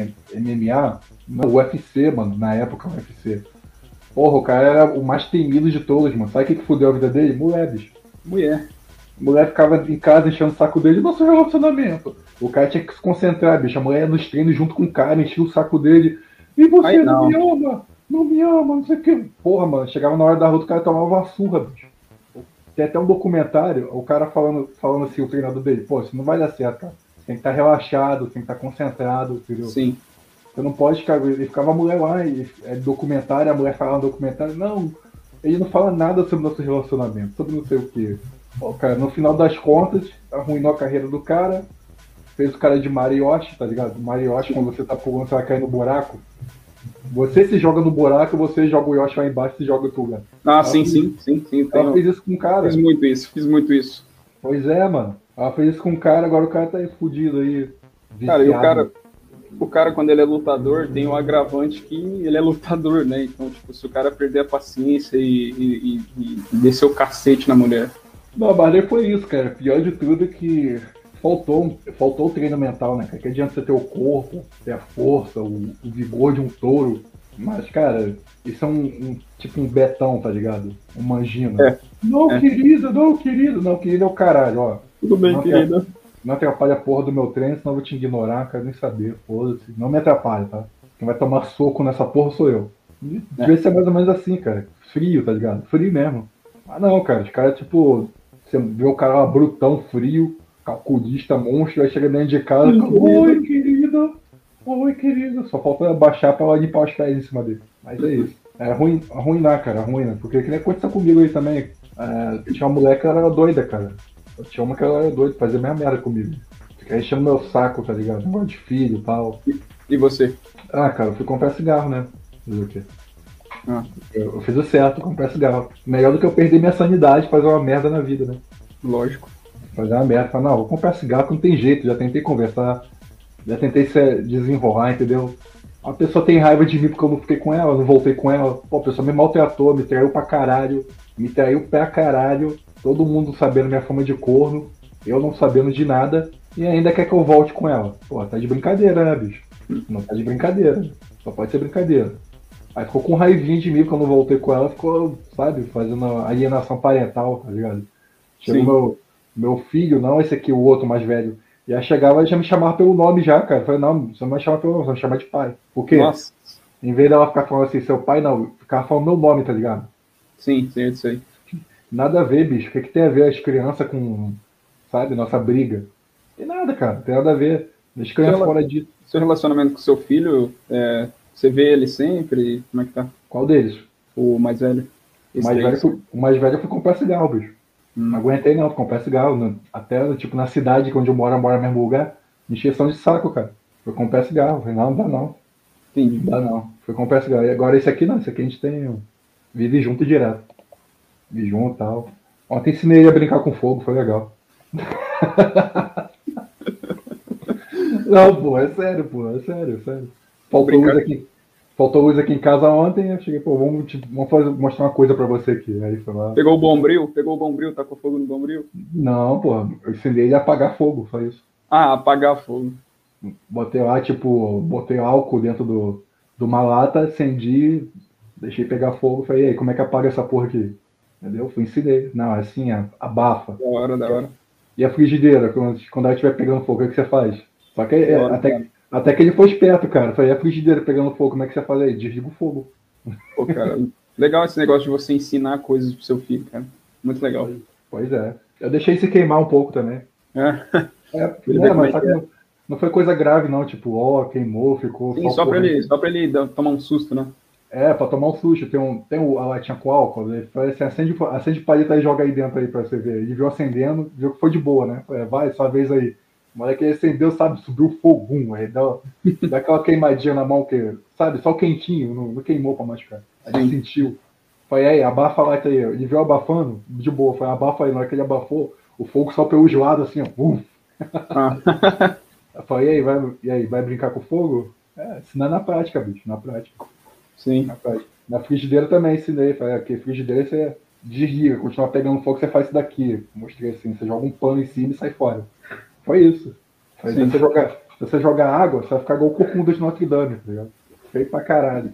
MMA, no UFC, mano, na época, o UFC. Porra, o cara era o mais temido de todos, mano. Sabe o que fudeu a vida dele? Mulher, bicho. Mulher. A mulher ficava em casa enchendo o saco dele, nosso relacionamento. O cara tinha que se concentrar, bicho. A mulher ia nos treinos junto com o cara, enchia o saco dele. E você não me ama? Não me ama, não sei o que. Porra, mano, chegava na hora da luta, o cara tomava uma surra, bicho. Tem até um documentário, o cara falando assim, o treinador dele, pô, isso não vai dar certo, cara. Você tem que estar relaxado, tem que estar concentrado, entendeu? Sim. Você não pode ficar. Ele ficava a mulher lá, documentário, a mulher falava no documentário, não, ele não fala nada sobre nosso relacionamento, sobre não sei o que. Pô, cara, no final das contas, arruinou a carreira do cara, fez o cara de Marioshi, tá ligado? Marioshi, quando você tá pulando, você vai cair no buraco. Você se joga no buraco, você joga o Yoshi lá embaixo e joga tu, cara. Ah, sim. Ela fez isso com o cara. Fiz muito isso. Pois é, mano. Ela fez isso com o cara, agora o cara tá aí fudido aí. Cara, e o cara, quando ele é lutador, tem um agravante que ele é lutador, né? Então, tipo, se o cara perder a paciência e descer o cacete na mulher. Não, mas foi isso, cara. Pior de tudo é que faltou o treino mental, né, cara? Que adianta você ter o corpo, ter a força, o vigor de um touro. Mas, cara, isso é tipo um betão, tá ligado? Um mangino. Querido, não, querido é o caralho, ó. Tudo bem, querido. Não atrapalha a porra do meu treino, senão eu vou te ignorar, quero nem saber, foda-se. Não me atrapalha, tá? Quem vai tomar soco nessa porra sou eu. Devia ser mais ou menos assim, cara. Frio, tá ligado? Frio mesmo. Ah não, cara, os caras, tipo, você vê o cara lá brutão, frio, calculista, monstro, aí chega dentro de casa e fala, oi, querido. Só falta baixar pra ela limpar os pés em cima dele. Mas é isso. É arruinar, cara, arruina. Porque que nem aconteceu comigo aí também. Tinha uma mulher que ela era doida, cara. Eu tinha uma que ela era doida, fazia a mesma merda comigo. Fica enchendo meu saco, tá ligado? Negócio de filho e tal. E você? Ah, cara, eu fui comprar cigarro, né? Fazer o quê? Eu fiz o certo, comprar cigarro. Melhor do que eu perder minha sanidade, fazer uma merda na vida, né? Lógico. Fazer uma merda, falar, não, vou comprar cigarro que não tem jeito, já tentei conversar, já tentei desenrolar, entendeu? A pessoa tem raiva de mim porque eu não fiquei com ela, não voltei com ela. Pô, a pessoa me maltratou, me traiu pra caralho, todo mundo sabendo minha fama de corno, eu não sabendo de nada, e ainda quer que eu volte com ela. Pô, tá de brincadeira, né, bicho? Não tá de brincadeira, só pode ser brincadeira. Aí ficou com raivinha de mim porque eu não voltei com ela, ficou, sabe, fazendo alienação parental, tá ligado? Chegou meu filho, não esse aqui, o outro mais velho. E aí chegava e já me chamava pelo nome já, cara. Eu falei, não, você não vai chamar pelo nome, você vai me chamar de pai. Por quê? Nossa. Em vez dela ficar falando assim, seu pai, não, ficava falando meu nome, tá ligado? Sim, eu sei. Nada a ver, bicho. O que tem a ver as crianças com, sabe, nossa briga? Tem nada, cara. Tem nada a ver. Deixa as crianças fora disso. Seu relacionamento com seu filho, você vê ele sempre? Como é que tá? Qual deles? O mais velho. O mais velho eu fui comprar cigarro, bicho. Não aguentei não, comprar cigarro. Até, tipo, na cidade onde eu moro no mesmo lugar, encheção de saco, cara. Fui comprar cigarro. Falei, não dá não. Entendi. Não dá não. Fui comprar cigarro. E agora esse aqui não, esse aqui a gente tem. Vive junto direto. Vive junto e tal. Ontem ensinei ele a brincar com fogo, foi legal. Não, pô, é sério, é sério. Faltou luz aqui em casa ontem, eu cheguei, pô, vamos mostrar uma coisa pra você aqui. Aí foi lá. Pegou o bombril, tacou fogo no bombril? Não, pô, eu ensinei ele a apagar fogo, só isso. Ah, apagar fogo. Botei lá, botei álcool dentro de uma lata, acendi, deixei pegar fogo, falei, e aí, como é que apaga essa porra aqui? Entendeu? Ensinei. Não, assim, abafa. Da hora. E a frigideira, quando ela estiver pegando fogo, o que você faz? Só que até que ele foi esperto, cara. Falei, a frigideira pegando fogo, como é que você faz aí? Desliga o fogo. Pô, cara, legal esse negócio de você ensinar coisas pro seu filho, cara. Muito legal. Pois é. Eu deixei se queimar um pouco também. Mas sabe, não foi coisa grave, não. Tipo, queimou, ficou... Sim, só pra ele tomar um susto, né? Pra tomar um susto. Tem a latinha com álcool. Ele falou assim, acende palito aí e joga aí dentro aí pra você ver. Ele viu acendendo, viu que foi de boa, né? Falei, vai, sua vez aí. Na hora que ele acendeu, sabe, subiu o fogo, aí dá aquela queimadinha na mão, que, sabe, só o quentinho, não queimou pra machucar. A gente sentiu. Falei, aí, abafa a lata aí. Ele viu abafando, de boa, foi abafa aí. Na hora que ele abafou, o fogo só pelo gelado, assim, ó. Eu falei, e aí, vai brincar com fogo? Ensinar na prática, bicho, na prática. Sim. Na prática. Na frigideira também ensinei, falei, aqui, frigideira você desliga, continua pegando fogo, você faz isso daqui. Mostrei assim, você joga um pano em cima e sai fora. Foi isso. Se você jogar água, você vai ficar igual o corcunda de Notre Dame, tá ligado? Feio pra caralho.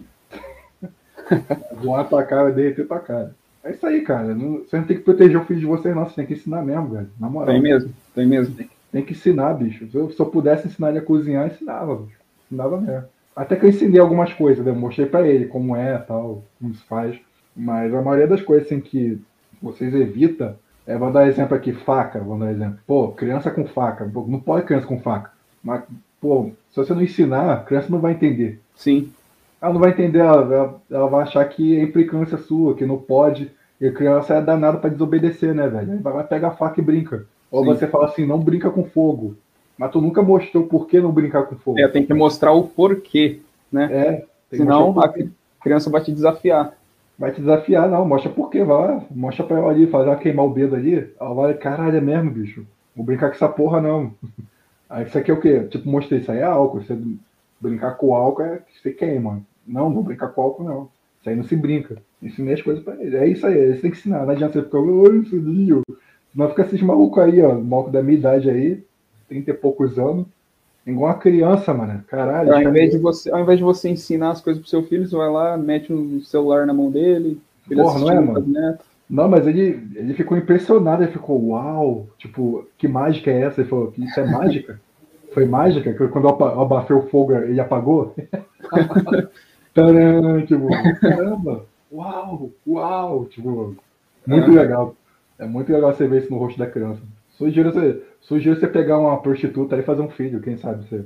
Voar pra cara, derreter pra cara. É isso aí, cara. Você não tem que proteger o filho de vocês, não. Você tem que ensinar mesmo, velho. Na moral. Tem mesmo. Tem que ensinar, bicho. Se eu pudesse ensinar ele a cozinhar, eu ensinava, bicho. Ensinava mesmo. Até que eu ensinei algumas coisas, né? Eu mostrei pra ele como é, tal, como se faz. Mas a maioria das coisas, assim, que vocês evitam. Vou dar exemplo aqui, faca, vamos dar exemplo. Pô, criança com faca. Pô, não pode criança com faca. Mas, pô, se você não ensinar, a criança não vai entender. Sim. Ela não vai entender, ela vai achar que é implicância sua, que não pode. E a criança é danada pra desobedecer, né, velho? Aí vai pegar a faca e brinca. Ou você fala assim, não brinca com fogo. Mas tu nunca mostrou por que não brincar com fogo. Tem que mostrar o porquê, né? Senão a criança vai te desafiar. Vai te desafiar, não. Mostra por quê, vai lá. Mostra pra ela ali, fazer ela queimar o dedo ali. Ela vai, caralho, é mesmo, bicho. Vou brincar com essa porra, não. Aí isso aqui é o quê? Tipo, mostrei, isso aí é álcool. Você brincar com álcool é que você queima. Não, vou brincar com álcool, não. Isso aí não se brinca. Ensinei as coisas pra ele. É isso aí, você tem que ensinar. Não adianta você ficar, oi, filhinho. Senão fica esses malucos aí, ó. Maluco da minha idade aí, 30 e poucos anos. Igual uma criança, mano. Caralho. Ao invés de você ensinar as coisas pro seu filho, você vai lá, mete um celular na mão dele. Porra, não é, mano? Não, mas ele ficou impressionado. Ele ficou, uau. Tipo, que mágica é essa? Ele falou, isso é mágica? Foi mágica? Que quando eu abafei o fogo, ele apagou? Tcharam, tipo, caramba. Uau. Tipo, muito legal. É muito legal você ver isso no rosto da criança. Sugiro você pegar uma prostituta e fazer um filho, quem sabe você.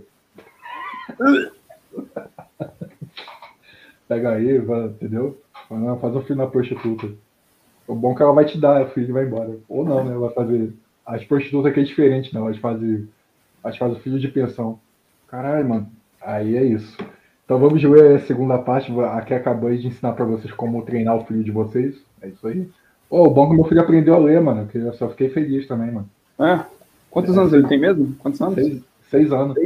Pega aí, entendeu? Faz um filho na prostituta. O bom é que ela vai te dar o filho e vai embora. Ou não, né? Ela vai fazer. As prostitutas aqui é diferente, né? Elas fazem o filho de pensão. Caralho, mano. Aí é isso. Então vamos ver a segunda parte. Aqui acabei de ensinar pra vocês como treinar o filho de vocês. É isso aí. O bom que meu filho aprendeu a ler, mano. Que eu só fiquei feliz também, mano. Quantos anos ele tem mesmo? Quantos anos? 6 anos.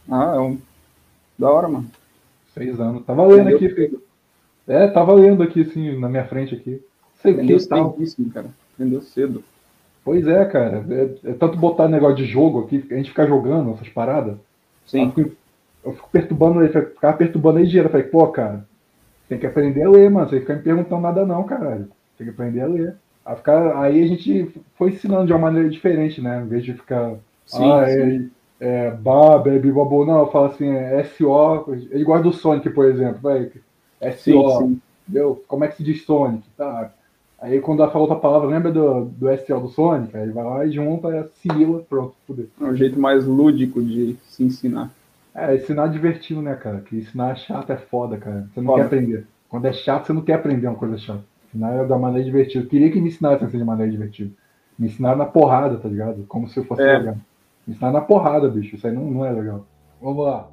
Da hora, mano. 6 anos. Tava lendo aqui, filho. Tava lendo aqui, assim, na minha frente aqui. Aprendeu cedíssimo, cara. Aprendeu cedo. Pois é, cara. É tanto botar negócio de jogo aqui, a gente ficar jogando essas paradas. Sim. Eu fico perturbando ele, ficava perturbando ele direto. Eu falei, pô, cara, tem que aprender a ler, mano. Você fica me perguntando nada não, caralho. Tem que aprender a ler. Aí a gente foi ensinando de uma maneira diferente, né? Em vez de ficar. Baby, babô, não, eu falo assim, SO. Ele gosta do Sonic, por exemplo. Vai, SO. Entendeu? Como é que se diz Sonic? Tá. Aí quando ela fala outra palavra, lembra do SEO do Sonic? Aí vai lá e junta, assimila, pronto, fudeu. É um jeito mais lúdico de se ensinar. Ensinar divertido, né, cara? Que ensinar chato é foda, cara. Você não quer aprender. Quando é chato, você não quer aprender uma coisa chata. Ensinar é da maneira divertida. Eu queria que me ensinassem assim de maneira divertida. Me ensinaram na porrada, tá ligado? Como se eu fosse legal. Me ensinaram na porrada, bicho. Isso aí não é legal. Vamos lá.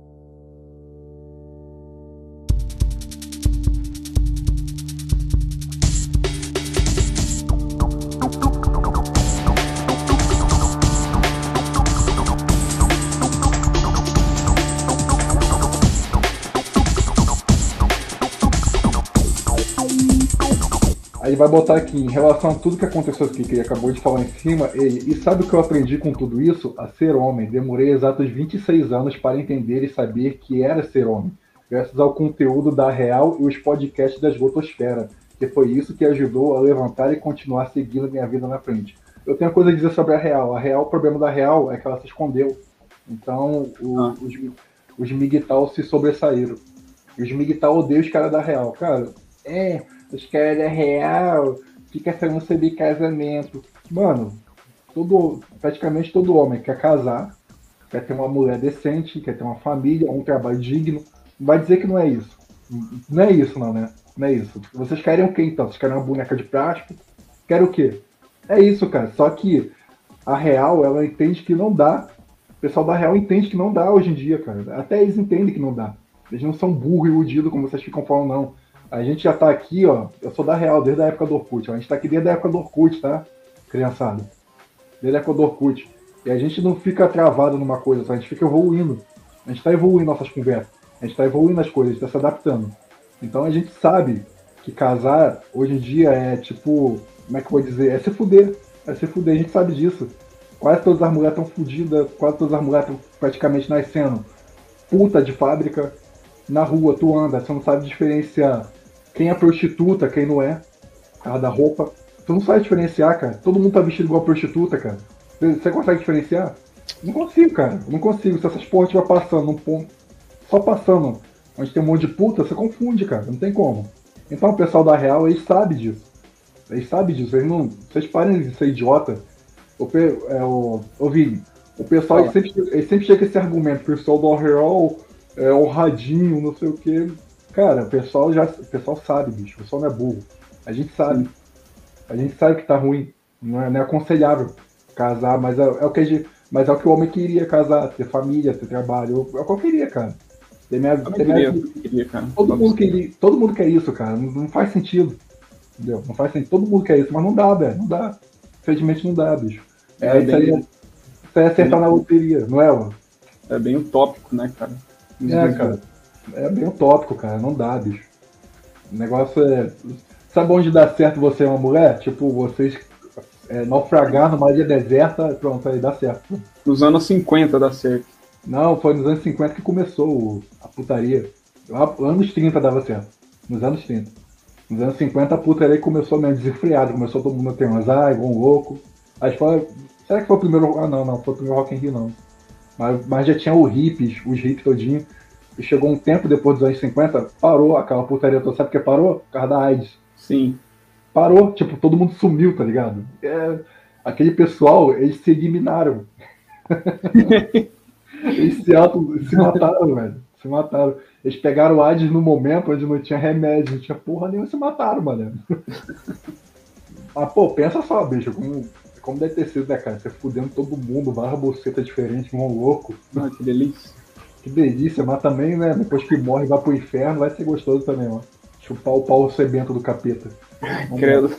Aí vai botar aqui, em relação a tudo que aconteceu aqui, que ele acabou de falar em cima, e sabe o que eu aprendi com tudo isso? A ser homem. Demorei exatos 26 anos para entender e saber que era ser homem, graças ao conteúdo da Real e os podcasts da Esgotosfera, que foi isso que ajudou a levantar e continuar seguindo minha vida na frente. Eu tenho coisa a dizer sobre a Real. O problema da Real é que ela se escondeu. Então, os Migtal se sobressaíram. Os Migtal odeiam os caras da Real. Cara, os caras da Real fica falando sobre casamento. Mano, praticamente todo homem quer casar, quer ter uma mulher decente, quer ter uma família, um trabalho digno. Vai dizer que não é isso. Não é isso, não, né? Não é isso. Vocês querem o quê, então? Vocês querem uma boneca de plástico? Querem o quê? É isso, cara. Só que a Real, ela entende que não dá. O pessoal da Real entende que não dá hoje em dia, cara. Até eles entendem que não dá. Eles não são burros e iludidos como vocês ficam falando, não. A gente já tá aqui, ó. Eu sou da Real desde a época do Orkut. Ó. A gente tá aqui desde a época do Orkut, tá? Criançada. Desde a época do Orkut. E a gente não fica travado numa coisa, só. A gente fica evoluindo. A gente tá evoluindo nossas conversas. A gente tá evoluindo as coisas, a gente tá se adaptando. Então a gente sabe que casar hoje em dia é tipo. Como é que eu vou dizer? É se fuder. É se fuder. A gente sabe disso. Quase todas as mulheres estão fodidas. Quase todas as mulheres estão praticamente nascendo puta de fábrica. Na rua, tu anda, você não sabe diferenciar quem é prostituta, quem não é, por causa da roupa. Tu não sabe diferenciar, cara. Todo mundo tá vestido igual prostituta, cara. Você consegue diferenciar? Não consigo, cara. Não consigo. Se essas porra estiver passando num ponto, só passando, onde tem um monte de puta, você confunde, cara. Não tem como. Então o pessoal da Real, eles sabem disso. Eles sabem disso. Eles não... Vocês parem de ser idiota. Vini, o pessoal, ele sempre chega com esse argumento. O pessoal da Real é honradinho, não sei o que. Cara, o pessoal sabe, bicho. O pessoal não é burro. A gente sabe. A gente sabe que tá ruim. Não é aconselhável casar, mas é o que o homem queria, casar, ter família, ter trabalho. É o que eu queria, cara. Queria, cara. Todo mundo quer isso, cara. Não faz sentido. Entendeu? Não faz sentido. Todo mundo quer isso, mas não dá, velho. Não dá. Infelizmente não dá, bicho. Isso aí é acertar na loteria, não é, mano? É bem utópico, né, cara? Cara. É bem utópico, cara. Não dá, bicho. O negócio é... Sabe onde dá certo você e uma mulher? Tipo, vocês naufragar numa ilha deserta, pronto, aí dá certo. Nos anos 50 dá certo. Não, foi nos anos 50 que começou a putaria. Anos 30 dava certo. Nos anos 30. Nos anos 50 a putaria começou mesmo desenfreada. Começou todo mundo a transar, igual um louco. Aí fala, será que foi o primeiro... Ah, não foi o primeiro Rock in Rio, não. Mas já tinha os hippies todinho. E chegou um tempo depois dos anos 50, parou aquela putaria toda. Sabe por que parou? Por causa da AIDS. Sim. Parou, tipo, todo mundo sumiu, tá ligado? Aquele pessoal, eles se eliminaram. Eles se mataram, velho. Se mataram. Eles pegaram o AIDS no momento onde não tinha remédio, não tinha porra nenhuma, se mataram, mano. Mas, pô, pensa só, bicho, como deve ter sido, né, cara? Você fudendo todo mundo, várias bocetas diferentes, um louco. Ah, que delícia. Que delícia, mas também, né, depois que morre vai pro inferno, vai ser gostoso também, ó. Chupar o pau sebento do capeta. Credo.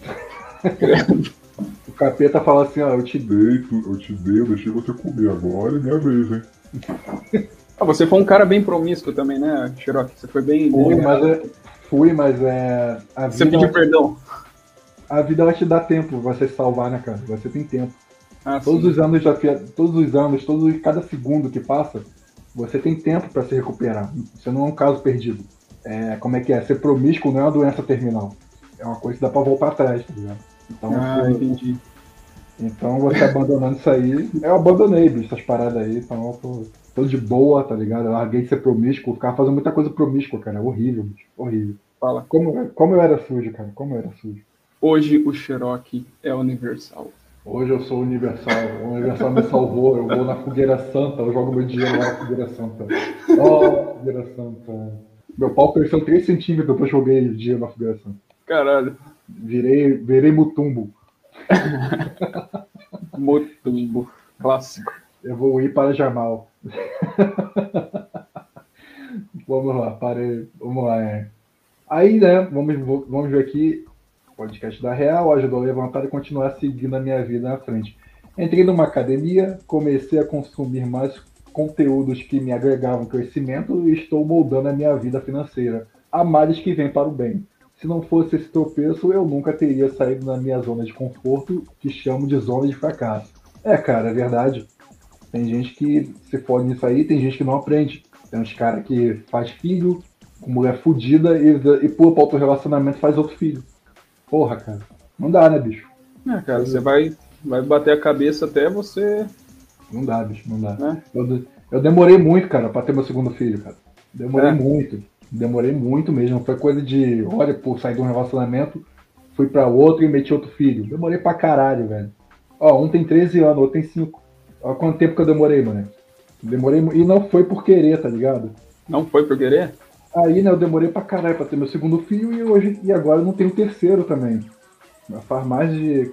O capeta fala assim, ó, eu te dei, eu deixei você comer, agora é minha vez, hein. Você foi um cara bem promíscuo também, né, Xiroque? Você foi bem... Fui, mas a vida... Você pediu perdão? A vida vai te dar tempo, você salvar, né, cara? Você tem tempo. Todos os anos, cada segundo que passa, você tem tempo pra se recuperar. Você não é um caso perdido. Como é que é? Ser promíscuo não é uma doença terminal. É uma coisa que dá pra voltar atrás, tá ligado? Então, entendi. Então você abandonando isso aí, eu abandonei, bicho, essas paradas aí, então eu tô de boa, tá ligado? Eu larguei de ser promíscuo, ficava fazendo muita coisa promíscua, cara. Horrível, bicho. Horrível. Fala. Como eu era sujo, cara. Como eu era sujo. Hoje o Cherokee é universal. Hoje eu sou universal. O universal me salvou. Eu vou na fogueira santa. Eu jogo meu dinheiro lá na fogueira santa. Oh, fogueira santa. Meu pau cresceu 3 centímetros depois que eu joguei dinheiro na fogueira santa. Caralho. Virei Mutumbo. Mutumbo. Clássico. Evoluí para Jamal. Vamos lá, vamos lá. Aí, né, vamos ver aqui. Podcast da Real ajudou a levantar e continuar seguindo a minha vida na frente. Entrei numa academia, comecei a consumir mais conteúdos que me agregavam crescimento e estou moldando a minha vida financeira. Há males que vêm para o bem. Se não fosse esse tropeço, eu nunca teria saído da minha zona de conforto, que chamo de zona de fracasso. Cara, é verdade. Tem gente que se fode nisso aí, tem gente que não aprende. Tem uns caras que faz filho, com mulher fodida e pula para outro relacionamento e faz outro filho. Porra, cara. Não dá, né, bicho? Cara, você vai bater a cabeça até você... Não dá, bicho, não dá. Né? Eu demorei muito, cara, pra ter meu segundo filho, cara. Demorei muito mesmo. Foi coisa de, olha, pô, saí de um relacionamento, fui pra outro e meti outro filho. Demorei pra caralho, velho. Ó, um tem 13 anos, outro tem 5. Olha quanto tempo que eu demorei, mano. E não foi por querer, tá ligado? Não foi por querer? Aí, né, eu demorei pra caralho pra ter meu segundo filho e agora eu não tenho o terceiro também. Faz mais de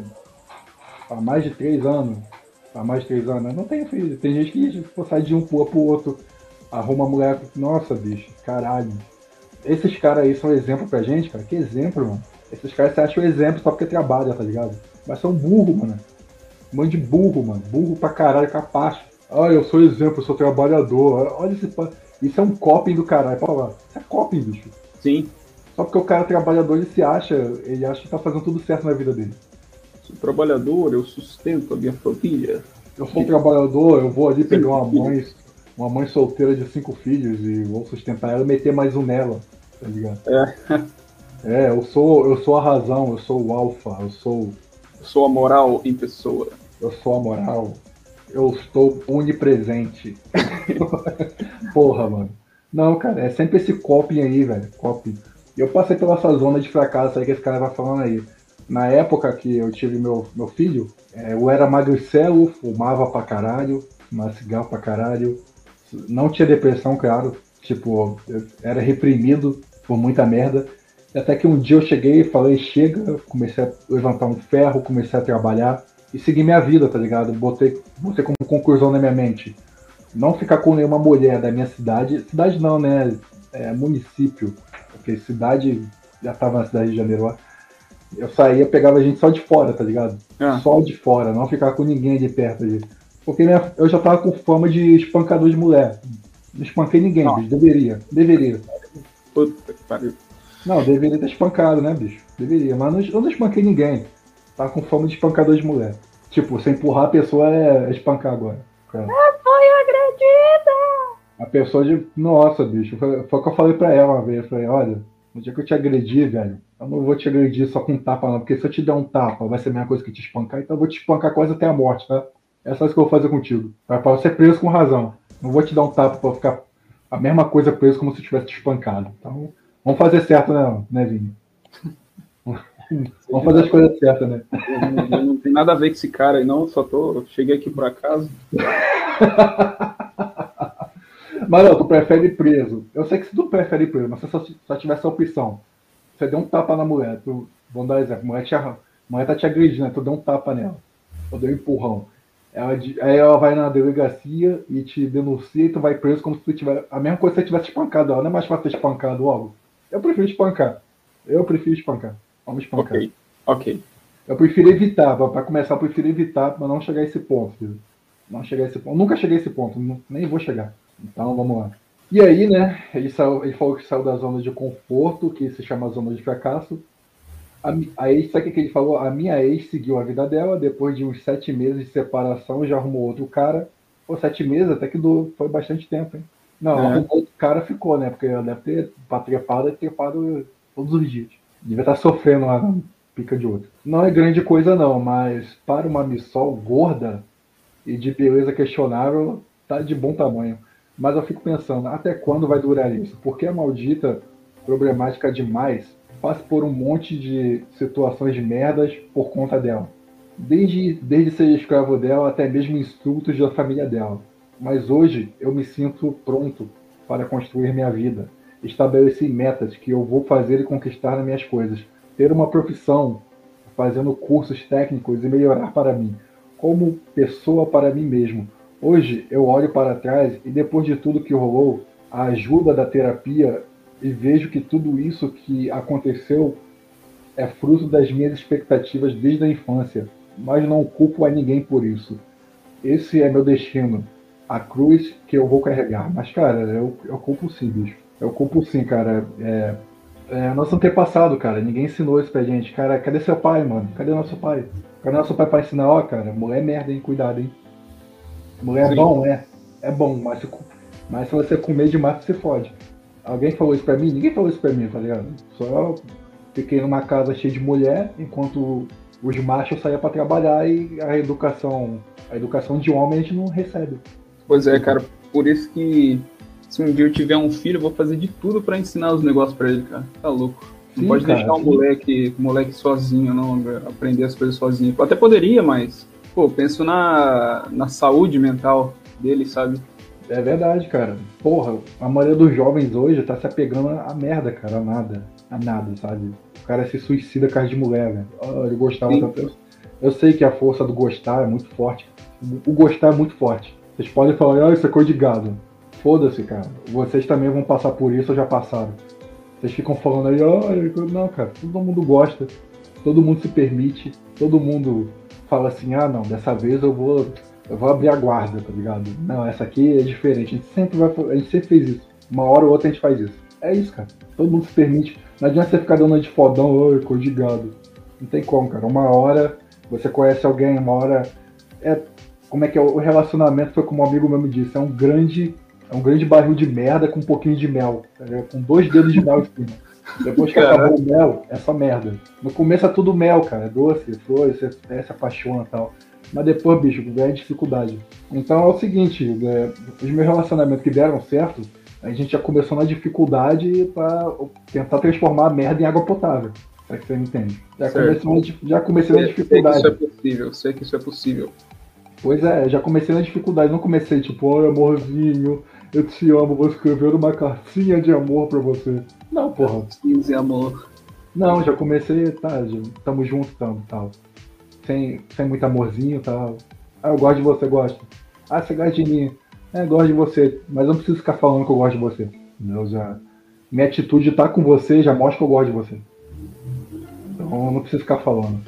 3 anos. Faz mais de 3 anos. Eu não tenho filho. Tem gente que sai de um pro outro, arruma a mulher. Nossa, bicho, caralho. Esses caras aí são exemplo pra gente, cara. Que exemplo, mano. Esses caras se acham exemplo só porque trabalham, tá ligado? Mas são burro, mano. Mano de burro, mano. Burro pra caralho, capaz. Ah, eu sou exemplo, eu sou trabalhador. Olha esse... Isso é um coping do caralho. Pode falar. Isso é coping, bicho. Sim. Só porque o cara é trabalhador, ele acha que tá fazendo tudo certo na vida dele. Sou trabalhador, eu sustento a minha família. Eu sou trabalhador, eu vou ali pegar uma mãe solteira de 5 filhos e vou sustentar ela e meter mais um nela, tá ligado? Eu sou a razão, eu sou o alfa, eu sou a moral em pessoa. Eu sou a moral. Eu estou onipresente. Porra, mano. Não, cara, é sempre esse coping aí, velho. Coping. Eu passei pela essa zona de fracasso aí que esse cara vai falando aí. Na época que eu tive meu filho, eu era magricelo, fumava pra caralho, fumava cigarro pra caralho. Não tinha depressão, claro. Tipo, eu era reprimido por muita merda. Até que um dia eu cheguei e falei, chega, comecei a levantar um ferro, comecei a trabalhar e segui minha vida, tá ligado? Botei como conclusão na minha mente. Não ficar com nenhuma mulher da minha cidade. Cidade não, né? Município. Porque cidade, já tava na cidade de Janeiro lá. Eu saía, pegava gente só de fora, tá ligado? Só de fora, não ficar com ninguém de perto ali. Porque eu já tava com fama de espancador de mulher. Não espanquei ninguém, bicho. Deveria. Puta que pariu. Não, deveria ter espancado, né, bicho? Deveria, mas eu não espanquei ninguém. Tava com fama de espancador de mulher. Tipo, você empurrar a pessoa é espancar agora. Cara. Eu fui agredida! A pessoa de... Nossa, bicho. Foi o que eu falei pra ela uma vez. Eu falei, olha, no dia que eu te agredir, velho, eu não vou te agredir só com tapa, não. Porque se eu te der um tapa, vai ser a mesma coisa que te espancar. Então eu vou te espancar quase até a morte, tá? É só isso que eu vou fazer contigo. Pra você ser preso com razão. Não vou te dar um tapa pra ficar a mesma coisa preso como se eu tivesse te espancado. Então, vamos fazer certo, né, Vini? Vamos fazer as coisas certas, né? Eu não tem nada a ver com esse cara aí, não. Cheguei aqui por acaso. Mas não, tu prefere preso. Eu sei que tu prefere preso, mas se só tivesse a opção. Você deu um tapa na mulher. Vamos dar um exemplo. A mulher tá te agredindo, né? Tu deu um tapa nela. Tu deu um empurrão. Aí ela vai na delegacia e te denuncia e tu vai preso como se tu tivesse... A mesma coisa se você tivesse espancado ela. Não é mais fácil ter espancado logo? Eu prefiro espancar. Vamos espancar. Ok. Eu prefiro evitar. Pra começar, eu prefiro evitar pra não chegar a esse ponto, filho. Nunca cheguei a esse ponto. Nem vou chegar. Então, vamos lá. E aí, né? Ele falou que saiu da zona de conforto, que se chama zona de fracasso. Aí, sabe o que ele falou? A minha ex seguiu a vida dela, depois de uns 7 meses de separação, já arrumou outro cara. Pô, 7 meses até que foi bastante tempo, hein? Não, arrumou outro cara, ficou, né? Porque ela deve ter, pra trepado todos os dias. Devia estar sofrendo lá, pica de outro. Não é grande coisa não, mas para uma missol gorda e de beleza questionável, tá de bom tamanho. Mas eu fico pensando, até quando vai durar isso? Porque a maldita problemática demais passo por um monte de situações de merdas por conta dela. Desde ser escravo dela até mesmo insultos da família dela. Mas hoje eu me sinto pronto para construir minha vida. Estabeleci metas que eu vou fazer e conquistar nas minhas coisas. Ter uma profissão, fazendo cursos técnicos e melhorar para mim, como pessoa para mim mesmo. Hoje eu olho para trás e depois de tudo que rolou, a ajuda da terapia, e vejo que tudo isso que aconteceu é fruto das minhas expectativas desde a infância, mas não culpo a ninguém por isso. Esse é meu destino, a cruz que eu vou carregar. Mas, cara, eu culpo sim, bicho. Eu culpo sim, cara. Nosso antepassado, cara, ninguém ensinou isso pra gente. Cara, cadê seu pai, mano? Cadê nosso pai? Cadê nosso pai pra ensinar? Ó, cara, mulher é merda, hein? Cuidado, hein? Mulher é bom, é bom, mas se você comer demais, você fode. Alguém falou isso pra mim? Ninguém falou isso pra mim, tá ligado? Só fiquei numa casa cheia de mulher, enquanto os machos saíam pra trabalhar e a educação de homem a gente não recebe. Pois é, cara, por isso que se um dia eu tiver um filho, eu vou fazer de tudo pra ensinar os negócios pra ele, cara. Tá louco. Não Sim, pode cara, deixar o moleque sozinho, não, aprender as coisas sozinho. Eu até poderia, mas, pô, penso na saúde mental dele, sabe? É verdade, cara. Porra, a maioria dos jovens hoje tá se apegando a merda, cara, a nada, sabe? O cara se suicida por causa de mulher, velho. Ele gostava tanto. Eu sei que a força do gostar é muito forte. O gostar é muito forte. Vocês podem falar, isso é coisa de gado. Foda-se, cara. Vocês também vão passar por isso ou já passaram. Vocês ficam falando aí, não, cara, todo mundo gosta, todo mundo se permite, todo mundo fala assim, não, dessa vez eu vou abrir a guarda, tá ligado? Não, essa aqui é diferente. A gente sempre fez isso. Uma hora ou outra a gente faz isso. É isso, cara. Todo mundo se permite. Não adianta você ficar dando de fodão, coisa de gado. Não tem como, cara. Uma hora você conhece alguém, uma hora... Como é que é? O relacionamento foi como um amigo meu me disse, é um grande barril de merda com um pouquinho de mel, tá ligado? Com 2 dedos de mel em cima. Depois que acabou o mel, é só merda. No começo é tudo mel, cara. É doce, flor, você se apaixona e tal. Mas depois, bicho, vem a dificuldade. Então é o seguinte, os meus relacionamentos que deram certo, a gente já começou na dificuldade pra tentar transformar a merda em água potável. Será que você me entende? Já comecei na dificuldade. Sei que isso é possível. Pois é, já comecei na dificuldade. Não comecei tipo, oi amorzinho, eu te amo, vou escrever uma cartinha de amor pra você. Não, porra. Cartinha de amor. Não, já comecei, tamo junto, tal. Sem muito amorzinho, tal. Eu gosto de você, gosto. Você gosta de mim. Gosto de você, mas eu não preciso ficar falando que eu gosto de você. Minha atitude de estar com você já mostra que eu gosto de você. Então eu não preciso ficar falando.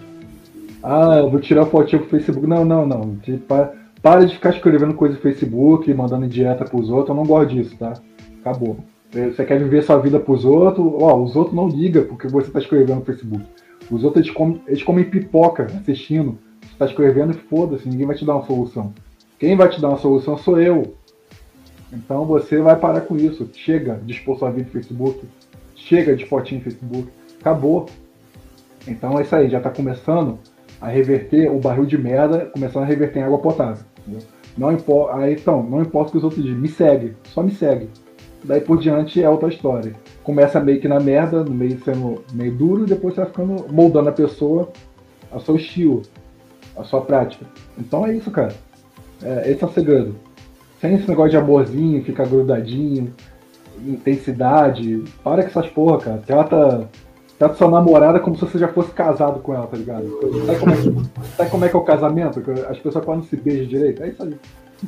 Eu vou tirar fotinha pro Facebook. Não. Para de ficar escrevendo coisa no Facebook, mandando dieta pros outros. Eu não gosto disso, tá? Acabou. Você quer viver sua vida pros outros? Os outros não ligam porque você tá escrevendo no Facebook. Os outros eles comem pipoca assistindo. Você tá escrevendo e foda-se, ninguém vai te dar uma solução. Quem vai te dar uma solução sou eu. Então você vai parar com isso. Chega de expor sua vida no Facebook. Chega de fotinho no Facebook. Acabou. Então é isso aí, já tá começando a reverter o barril de merda, começando a reverter em água potável. Entendeu? Não importa o que os outros dizem, me segue, só me segue. Daí por diante é outra história. Começa meio que na merda, no meio sendo meio duro, e depois você vai ficando moldando a pessoa ao seu estilo, a sua prática. Então é isso, cara. Esse é o segredo. Sem esse negócio de amorzinho, ficar grudadinho, intensidade. Para com essas porra, cara. Trata sua namorada como se você já fosse casado com ela, tá ligado? Sabe como é que é o casamento? As pessoas quase não se beijam direito? É isso aí.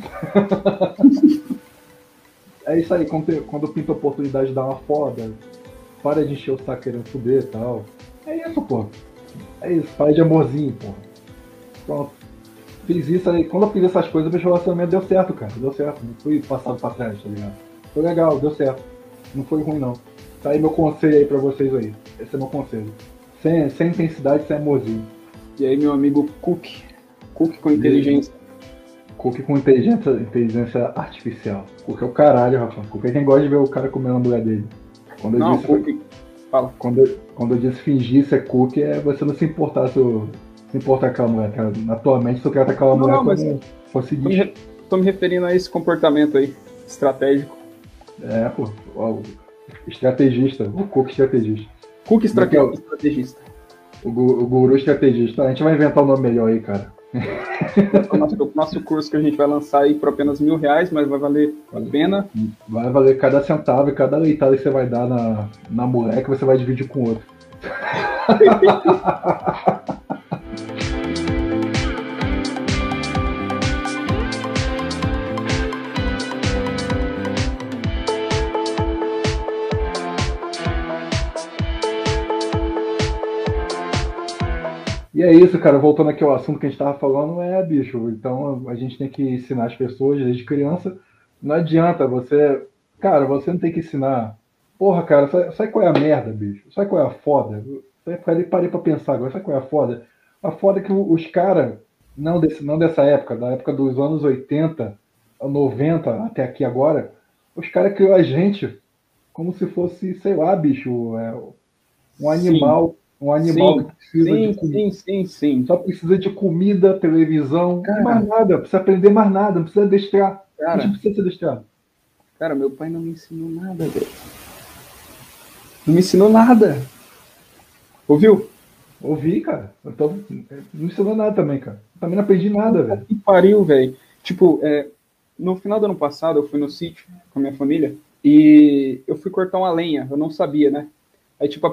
É isso aí, quando pinta a oportunidade de dar uma foda, para de encher o saco querendo fuder e tal. É isso, pô. É isso, para de amorzinho, pô. Pronto. Fiz isso aí, quando eu fiz essas coisas, meu relacionamento deu certo, cara. Deu certo, não fui passado pra trás, tá ligado? Foi legal, deu certo. Não foi ruim, não. Tá aí meu conselho aí pra vocês aí. Esse é meu conselho. Sem intensidade, sem amorzinho. E aí, meu amigo Cook com inteligência. Cook com inteligência artificial. Cook é o caralho, rapaz. Cook é quem gosta de ver o cara comendo a mulher dele. Quando eu disse, Cook... Fala. Quando eu disse fingir ser Cook, é você não se importar com aquela mulher, cara. Atualmente, tu trata aquela mulher como fosse seguinte. Tô me referindo a esse comportamento aí, estratégico. O estrategista, o Cook estrategista. Cook estrategista. O guru estrategista. A gente vai inventar um nome melhor aí, cara. O nosso curso que a gente vai lançar aí por apenas R$1.000, mas vai valer a pena. Vai valer cada centavo e cada leitada que você vai dar na moleque, você vai dividir com o outro. E é isso, cara, voltando aqui ao assunto que a gente tava falando, bicho, então a gente tem que ensinar as pessoas desde criança, não adianta você, cara, você não tem que ensinar, porra, cara, sabe qual é a merda, bicho, sabe qual é a foda, parei pra pensar agora, sabe qual é a foda? A foda é que os caras, não dessa época, da época dos anos 80, 90, até aqui agora, os caras criou a gente como se fosse, sei lá, bicho, um animal... Sim. Um animal que precisa de comida. Sim. Só precisa de comida, televisão, cara, mais nada. Precisa aprender mais nada, não precisa adestrar. Cara, a gente precisa ser adestrado. Cara, meu pai não me ensinou nada, velho. Não me ensinou nada. Ouviu? Ouvi, cara. Então, não me ensinou nada também, cara. Também não aprendi nada, velho. Que pariu, velho. Tipo, no final do ano passado, eu fui no sítio com a minha família e eu fui cortar uma lenha. Eu não sabia, né? Aí, tipo,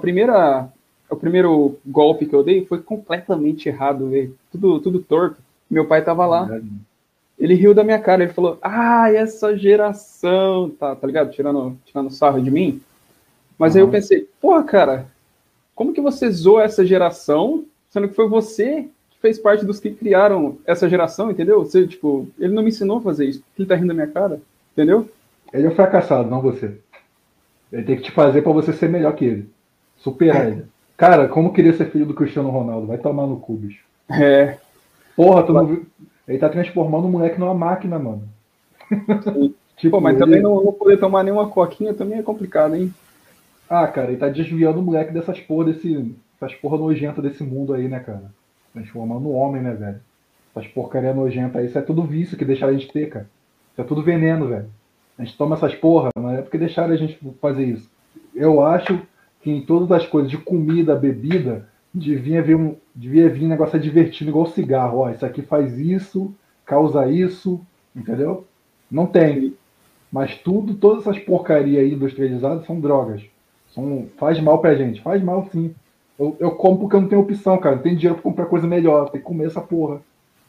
o primeiro golpe que eu dei foi completamente errado, velho. Tudo torto. Meu pai tava lá. Ele riu da minha cara. Ele falou, essa geração. Tá ligado? Tirando sarro de mim. Mas aí eu pensei, porra, cara, como que você zoou essa geração, sendo que foi você que fez parte dos que criaram essa geração, entendeu? Você, tipo, ele não me ensinou a fazer isso. Ele tá rindo da minha cara, entendeu? Ele é um fracassado, não você. Ele tem que te fazer pra você ser melhor que ele. Superar ele. Cara, como queria ser filho do Cristiano Ronaldo? Vai tomar no cu, bicho. Porra, tu não viu? Ele tá transformando o moleque numa máquina, mano. Tipo, pô, mas ele... também não poder tomar nenhuma coquinha também é complicado, hein? Cara, ele tá desviando o moleque dessas porra nojentas desse mundo aí, né, cara? Transformando no homem, né, velho? Essas porcaria nojentas aí, isso é tudo vício que deixaram a gente ter, cara. Isso é tudo veneno, velho. A gente toma essas porra, mas é porque deixaram a gente fazer isso. Eu acho que em todas as coisas de comida, bebida, devia vir um negócio divertido, igual cigarro. Ó, isso aqui faz isso, causa isso, entendeu? Não tem. Mas todas essas porcarias aí industrializadas são drogas. Faz mal pra gente. Faz mal, sim. Eu como porque eu não tenho opção, cara. Não tenho dinheiro pra comprar coisa melhor. Tem que comer essa porra.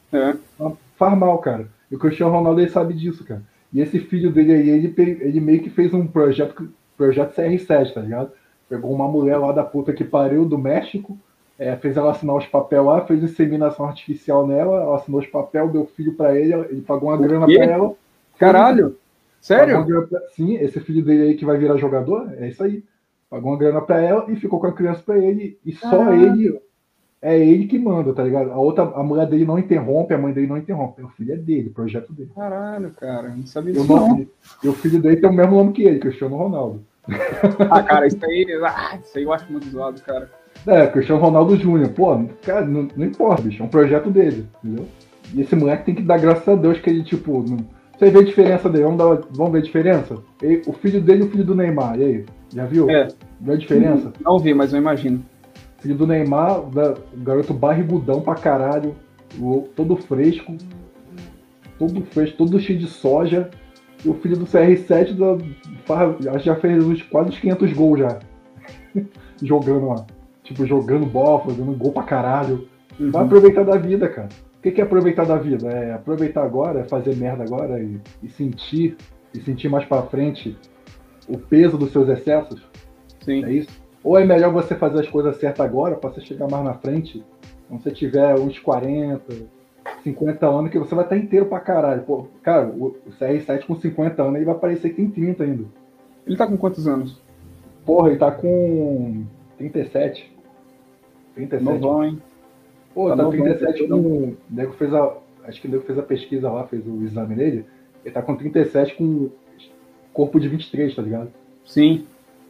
Faz mal, cara. E o Cristiano Ronaldo, ele sabe disso, cara. E esse filho dele aí, ele meio que fez um projeto CR7, tá ligado? Pegou uma mulher lá da puta que pariu do México, fez ela assinar os papéis lá, fez inseminação artificial nela, ela assinou os papéis, deu filho pra ele pagou uma grana pra ela. Caralho? Sério? Sim, esse filho dele aí que vai virar jogador, é isso aí. Pagou uma grana pra ela e ficou com a criança pra ele, e só ele, é ele que manda, tá ligado? A mulher dele não interrompe, a mãe dele não interrompe, o filho é dele, o projeto dele. Caralho, cara, não sabia disso não. E o filho dele tem o mesmo nome que ele, Cristiano Ronaldo. Cara, isso aí eu acho muito zoado, cara. Cristiano Ronaldo Júnior, pô, cara, não importa, bicho, é um projeto dele, entendeu? E esse moleque tem que dar graças a Deus que ele, tipo, você vê a diferença dele, vamos ver a diferença? O filho dele e o filho do Neymar, e aí? Já viu? Viu a diferença? Não vi, mas eu imagino. Filho do Neymar, garoto barrigudão pra caralho, todo fresco, todo cheio de soja. E o filho do CR7 já fez quase uns 500 gols já. Jogando lá. Tipo, jogando bola, fazendo gol pra caralho. Vai aproveitar da vida, cara. O que é aproveitar da vida? É aproveitar agora, é fazer merda agora e sentir mais pra frente o peso dos seus excessos? Sim. É isso? Ou é melhor você fazer as coisas certas agora pra você chegar mais na frente, quando você tiver uns 40, 50 anos, que você vai estar inteiro pra caralho. Pô, cara, o CR7 com 50 anos, ele vai parecer que tem 30 ainda. Ele tá com quantos anos? Porra, ele tá com 37. 37. Novão, hein? Pô, tá com 37 com... Acho que o nego fez a pesquisa lá, fez o exame nele. Ele tá com 37 com corpo de 23, tá ligado? Sim.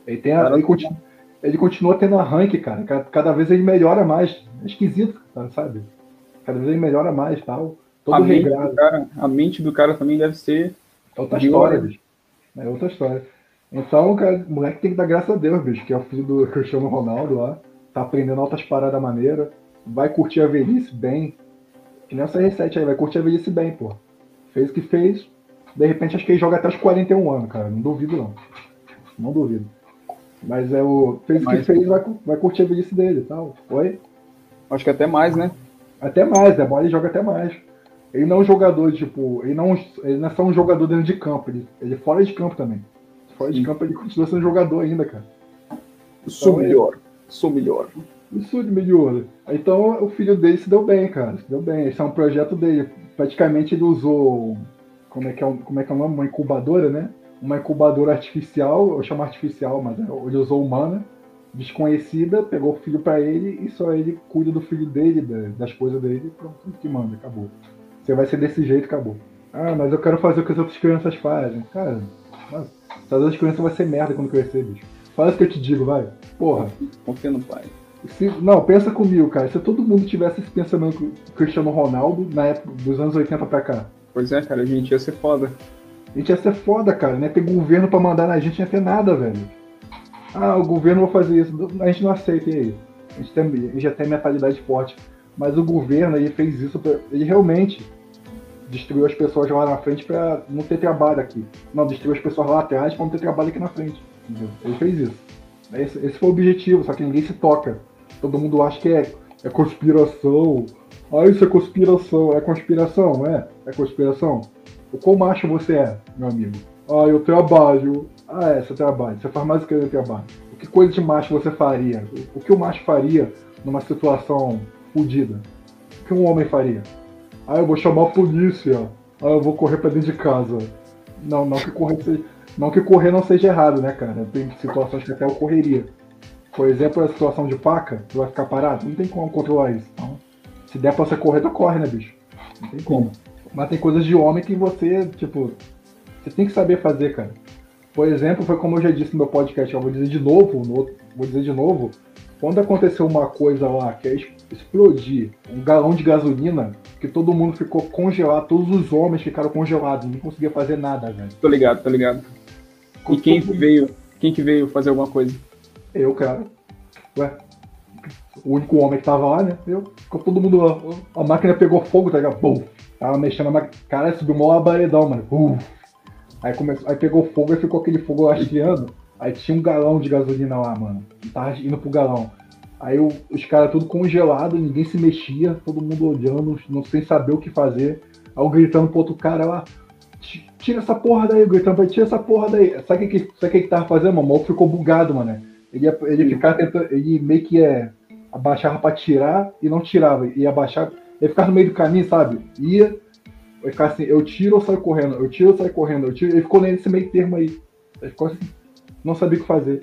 Ele continua tendo arranque, cara. Cada vez ele melhora mais. É esquisito, sabe? Cada vez ele melhora mais, tal. Todo regrado. A mente do cara também deve ser... É outra história, bicho. É outra história. Então, cara, o moleque tem que dar graças a Deus, bicho, que é o filho do Cristiano Ronaldo lá. Tá aprendendo altas paradas maneiras. Vai curtir a velhice bem. Que nem essa R7 aí, vai curtir a velhice bem, pô. Fez o que fez. De repente, acho que ele joga até os 41 anos, cara. Não duvido, não. Não duvido. Mas fez o que fez, vai curtir a velhice dele e tal. Oi? Acho que até mais, né? Até mais, a bola ele joga até mais. Ele não é um jogador, tipo, ele não é só um jogador dentro de campo, ele fora de campo também. Fora de campo ele continua sendo jogador ainda, cara. Sou melhor. Isso de melhor. Então o filho dele se deu bem, cara. Se deu bem. Esse é um projeto dele. Praticamente ele usou. Como é que é o nome? Uma incubadora, né? Uma incubadora artificial, eu chamo artificial, mas ele usou humana, desconhecida, pegou o filho pra ele e só ele cuida do filho dele, das coisas dele, pronto, que manda, acabou. Você vai ser desse jeito, acabou. Ah, mas eu quero fazer o que as outras crianças fazem. Cara, essas outras crianças vão ser merda quando crescer, bicho. Faz o que eu te digo, vai. Porra. Confia no pai. Não, pensa comigo, cara. Se todo mundo tivesse esse pensamento com o Cristiano Ronaldo na época dos anos 80 pra cá. Pois é, cara, a gente ia ser foda. A gente ia ser foda, cara. Não ia ter governo pra mandar na gente, não ia ter nada, velho. Ah, o governo vai fazer isso. A gente não aceita, e aí? A gente já tem mentalidade forte. Mas o governo, ele fez isso, ele realmente destruiu as pessoas lá na frente pra não ter trabalho aqui. Não, destruiu as pessoas lá atrás pra não ter trabalho aqui na frente. Entendeu? Ele fez isso. Esse foi o objetivo, só que ninguém se toca. Todo mundo acha que é conspiração. Ah, isso é conspiração. É conspiração, não é? É conspiração. O quão macho você é, meu amigo? Ah, eu trabalho. Ah, você trabalha. Você faz mais do que eu trabalho. Que coisa de macho você faria? O que o macho faria numa situação fodida? O que um homem faria? Ah, eu vou chamar a polícia. Ah, eu vou correr pra dentro de casa. Não que correr não seja errado, né, cara? Tem situações que até eu correria. Por exemplo, a situação de paca, tu vai ficar parado? Não tem como controlar isso. Então, se der pra você correr, tu corre, né, bicho? Não tem como. Mas tem coisas de homem que você, tipo, você tem que saber fazer, cara. Por exemplo, foi como eu já disse no meu podcast, eu vou dizer de novo, quando aconteceu uma coisa lá, que é explodir um galão de gasolina, que todo mundo ficou congelado, todos os homens ficaram congelados, ninguém conseguia fazer nada, velho. Tô ligado. E quem que veio fazer alguma coisa? Eu, cara. Ué, o único homem que tava lá, né? Ficou todo mundo lá. A máquina pegou fogo, tá ligado? Bum! Tava mexendo a máquina. Cara, subiu mó labaredão, mano. Aí pegou fogo e ficou aquele fogo lastiando. Aí tinha um galão de gasolina lá, mano. E tava indo pro galão. Aí os caras tudo congelado, ninguém se mexia, todo mundo olhando, não sem saber o que fazer. Aí eu gritando pro outro cara lá, tira essa porra daí, gritando pra ele, tira essa porra daí. Sabe o que tava fazendo, mano? O maluco ficou bugado, mano. Ele ficava tentando, ele meio que abaixava pra tirar e não tirava. Ia abaixar, ele ficava no meio do caminho, sabe? Ia ficar assim, eu tiro ou saio correndo, eu tiro ou saio correndo, eu tiro. Ele ficou nesse meio termo aí. Ele ficou assim, não sabia o que fazer.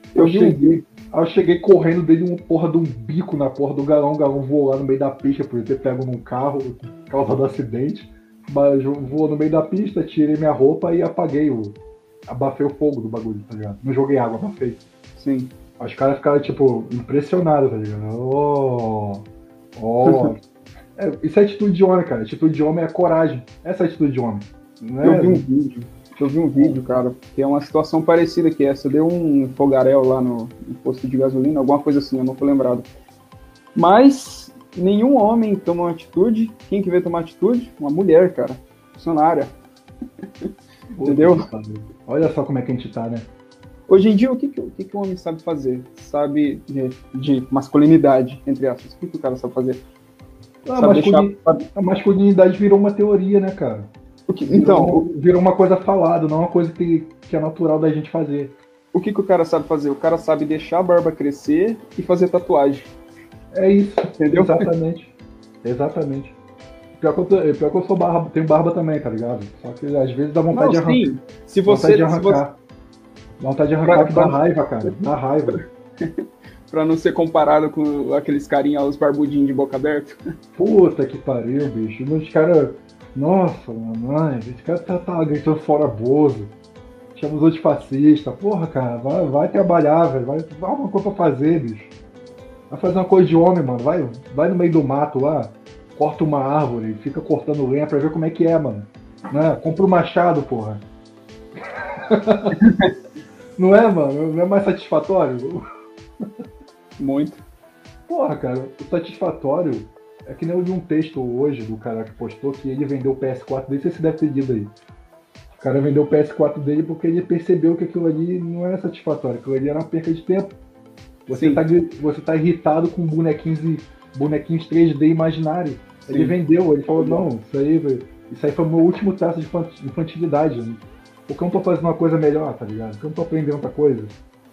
Eu cheguei correndo dele uma porra de um bico na porra do galão, o galão voou lá no meio da pista por ter pego num carro, causado acidente. Mas voou no meio da pista, tirei minha roupa e abafei o fogo do bagulho, tá ligado? Não joguei água, abafei. Sim. Os caras ficaram, tipo, impressionados, tá ligado? Isso é atitude de homem, cara. Atitude de homem é coragem. Essa é a atitude de homem. Não é... Eu vi um vídeo, cara, que é uma situação parecida que essa. Deu um fogaréu lá no posto de gasolina, alguma coisa assim, eu não tô lembrado. Mas nenhum homem toma uma atitude. Quem que veio tomar atitude? Uma mulher, cara. Funcionária. Entendeu? Olha só como é que a gente tá, né? Hoje em dia, o que o homem sabe fazer? Sabe de masculinidade, entre aspas. O que o cara sabe fazer? A masculinidade virou uma teoria, né, cara? Virou uma coisa falada, não uma coisa que é natural da gente fazer. O que o cara sabe fazer? O cara sabe deixar a barba crescer e fazer tatuagem. É isso, entendeu? Exatamente. Pior que eu sou barba, tenho barba também, tá ligado? Só que às vezes dá vontade de arrancar. Sim. Dá vontade de arrancar, que dá raiva, cara. Dá raiva. Pra não ser comparado com aqueles carinha, os barbudinhos de boca aberta. Puta que pariu, bicho. Os caras... Nossa, mano, esse cara tá gritando fora Bozo. Chama os outros fascistas. Porra, cara, vai trabalhar, velho. Vai uma coisa pra fazer, bicho. Vai fazer uma coisa de homem, mano. Vai no meio do mato lá, corta uma árvore, fica cortando lenha pra ver como é que é, mano. Né? Compra um machado, porra. Não é, mano? Não é mais satisfatório? Muito. Porra, cara, o satisfatório é que nem eu li um texto hoje do cara que postou que ele vendeu o PS4 dele, você deve ter lido aí. O cara vendeu o PS4 dele porque ele percebeu que aquilo ali não era satisfatório, aquilo ali era uma perca de tempo. Você tá irritado com bonequinhos 3D imaginário. Ele vendeu, ele falou, não, isso aí foi o meu último traço de infantilidade. Né? Porque eu não tô fazendo uma coisa melhor, tá ligado? Porque eu não tô aprendendo outra coisa.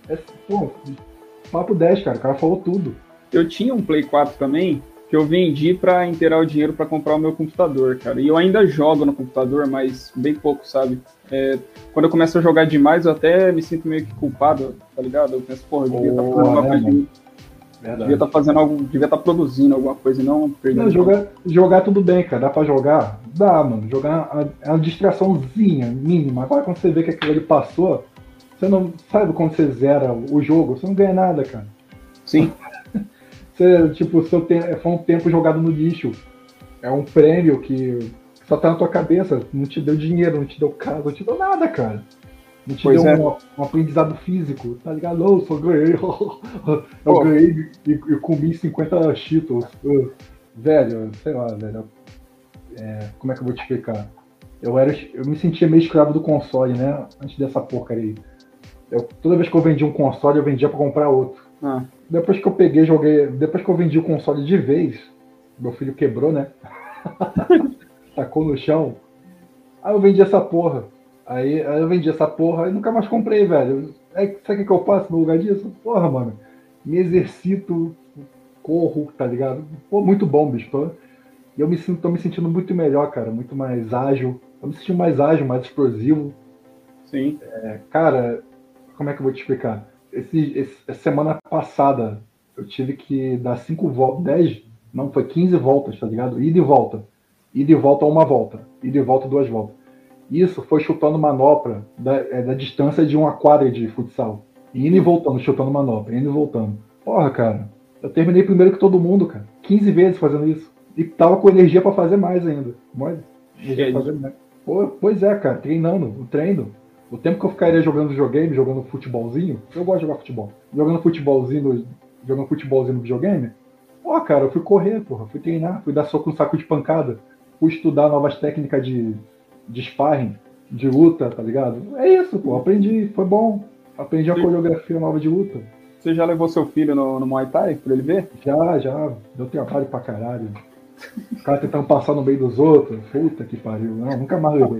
Papo 10, cara, o cara falou tudo. Eu tinha um Play 4 também, que eu vendi pra inteirar o dinheiro pra comprar o meu computador, cara. E eu ainda jogo no computador, mas bem pouco, sabe? Quando eu começo a jogar demais, eu até me sinto meio que culpado, tá ligado? Eu penso, porra, eu devia estar fazendo uma coisa. Devia estar fazendo algo, devia estar produzindo alguma coisa e não perdendo. Jogar tudo bem, cara. Dá pra jogar? Dá, mano. Jogar é uma distraçãozinha mínima. Agora quando você vê que aquilo ali passou, você não sabe quando você zera o jogo, você não ganha nada, cara. Sim. Foi um tempo jogado no lixo. É um prêmio que só tá na tua cabeça. Não te deu dinheiro, não te deu casa, não te deu nada, cara. Não te deu um aprendizado físico, tá ligado? Eu só ganhei. Eu ganhei e comi 50 Cheetos. Velho, sei lá, velho. Como é que eu vou te explicar? Eu me sentia meio escravo do console, né? Antes dessa porcaria aí. Toda vez que eu vendia um console, eu vendia pra comprar outro. Depois que eu peguei, joguei. Depois que eu vendi o console de vez, meu filho quebrou, né? Tacou no chão. Aí eu vendi essa porra. Aí eu vendi essa porra e nunca mais comprei, velho. Sabe o que eu faço no lugar disso? Porra, mano. Me exercito, corro, tá ligado? Pô, muito bom, bicho. E eu tô me sentindo muito melhor, cara. Muito mais ágil. Eu me sentindo mais ágil, mais explosivo. Sim. Cara, como é que eu vou te explicar? Essa semana passada eu tive que dar 5 voltas, 10, não, foi 15 voltas, tá ligado? Ida e volta. Ida e volta uma volta. Ida e volta 2 voltas. Isso foi chutando manopla da distância de uma quadra de futsal. Indo e voltando, chutando manopla, indo e voltando. Porra, cara, eu terminei primeiro que todo mundo, cara. 15 vezes fazendo isso. E tava com energia pra fazer mais ainda. Pois é, cara, treinando, treino. O tempo que eu ficaria jogando videogame, jogando futebolzinho, eu gosto de jogar futebol. Jogando futebolzinho no videogame, pô, cara, eu fui correr, porra, fui treinar, fui dar soco no saco de pancada, fui estudar novas técnicas de sparring, de luta, tá ligado? É isso, pô, aprendi, foi bom. Aprendi a coreografia nova de luta. Você já levou seu filho no Muay Thai pra ele ver? Já, deu trabalho pra caralho. O cara tentando passar no meio dos outros, puta que pariu, não, nunca mais levei.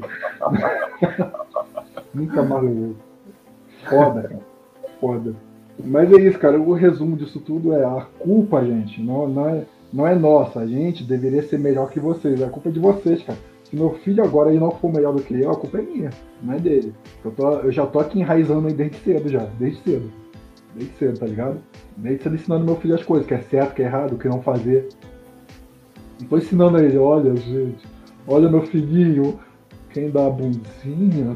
Nunca mais levei. Foda, cara. Foda. Mas é isso, cara. O resumo disso tudo é a culpa, gente, não é nossa. A gente deveria ser melhor que vocês. A culpa é de vocês, cara. Se meu filho agora ele não for melhor do que eu, a culpa é minha, não é dele. Eu já tô aqui enraizando aí desde cedo, tá ligado? Desde cedo ensinando meu filho as coisas, que é certo, que é errado, o que não fazer. Não tô ensinando a ele, olha, gente, olha meu filhinho, quem dá a bundinha,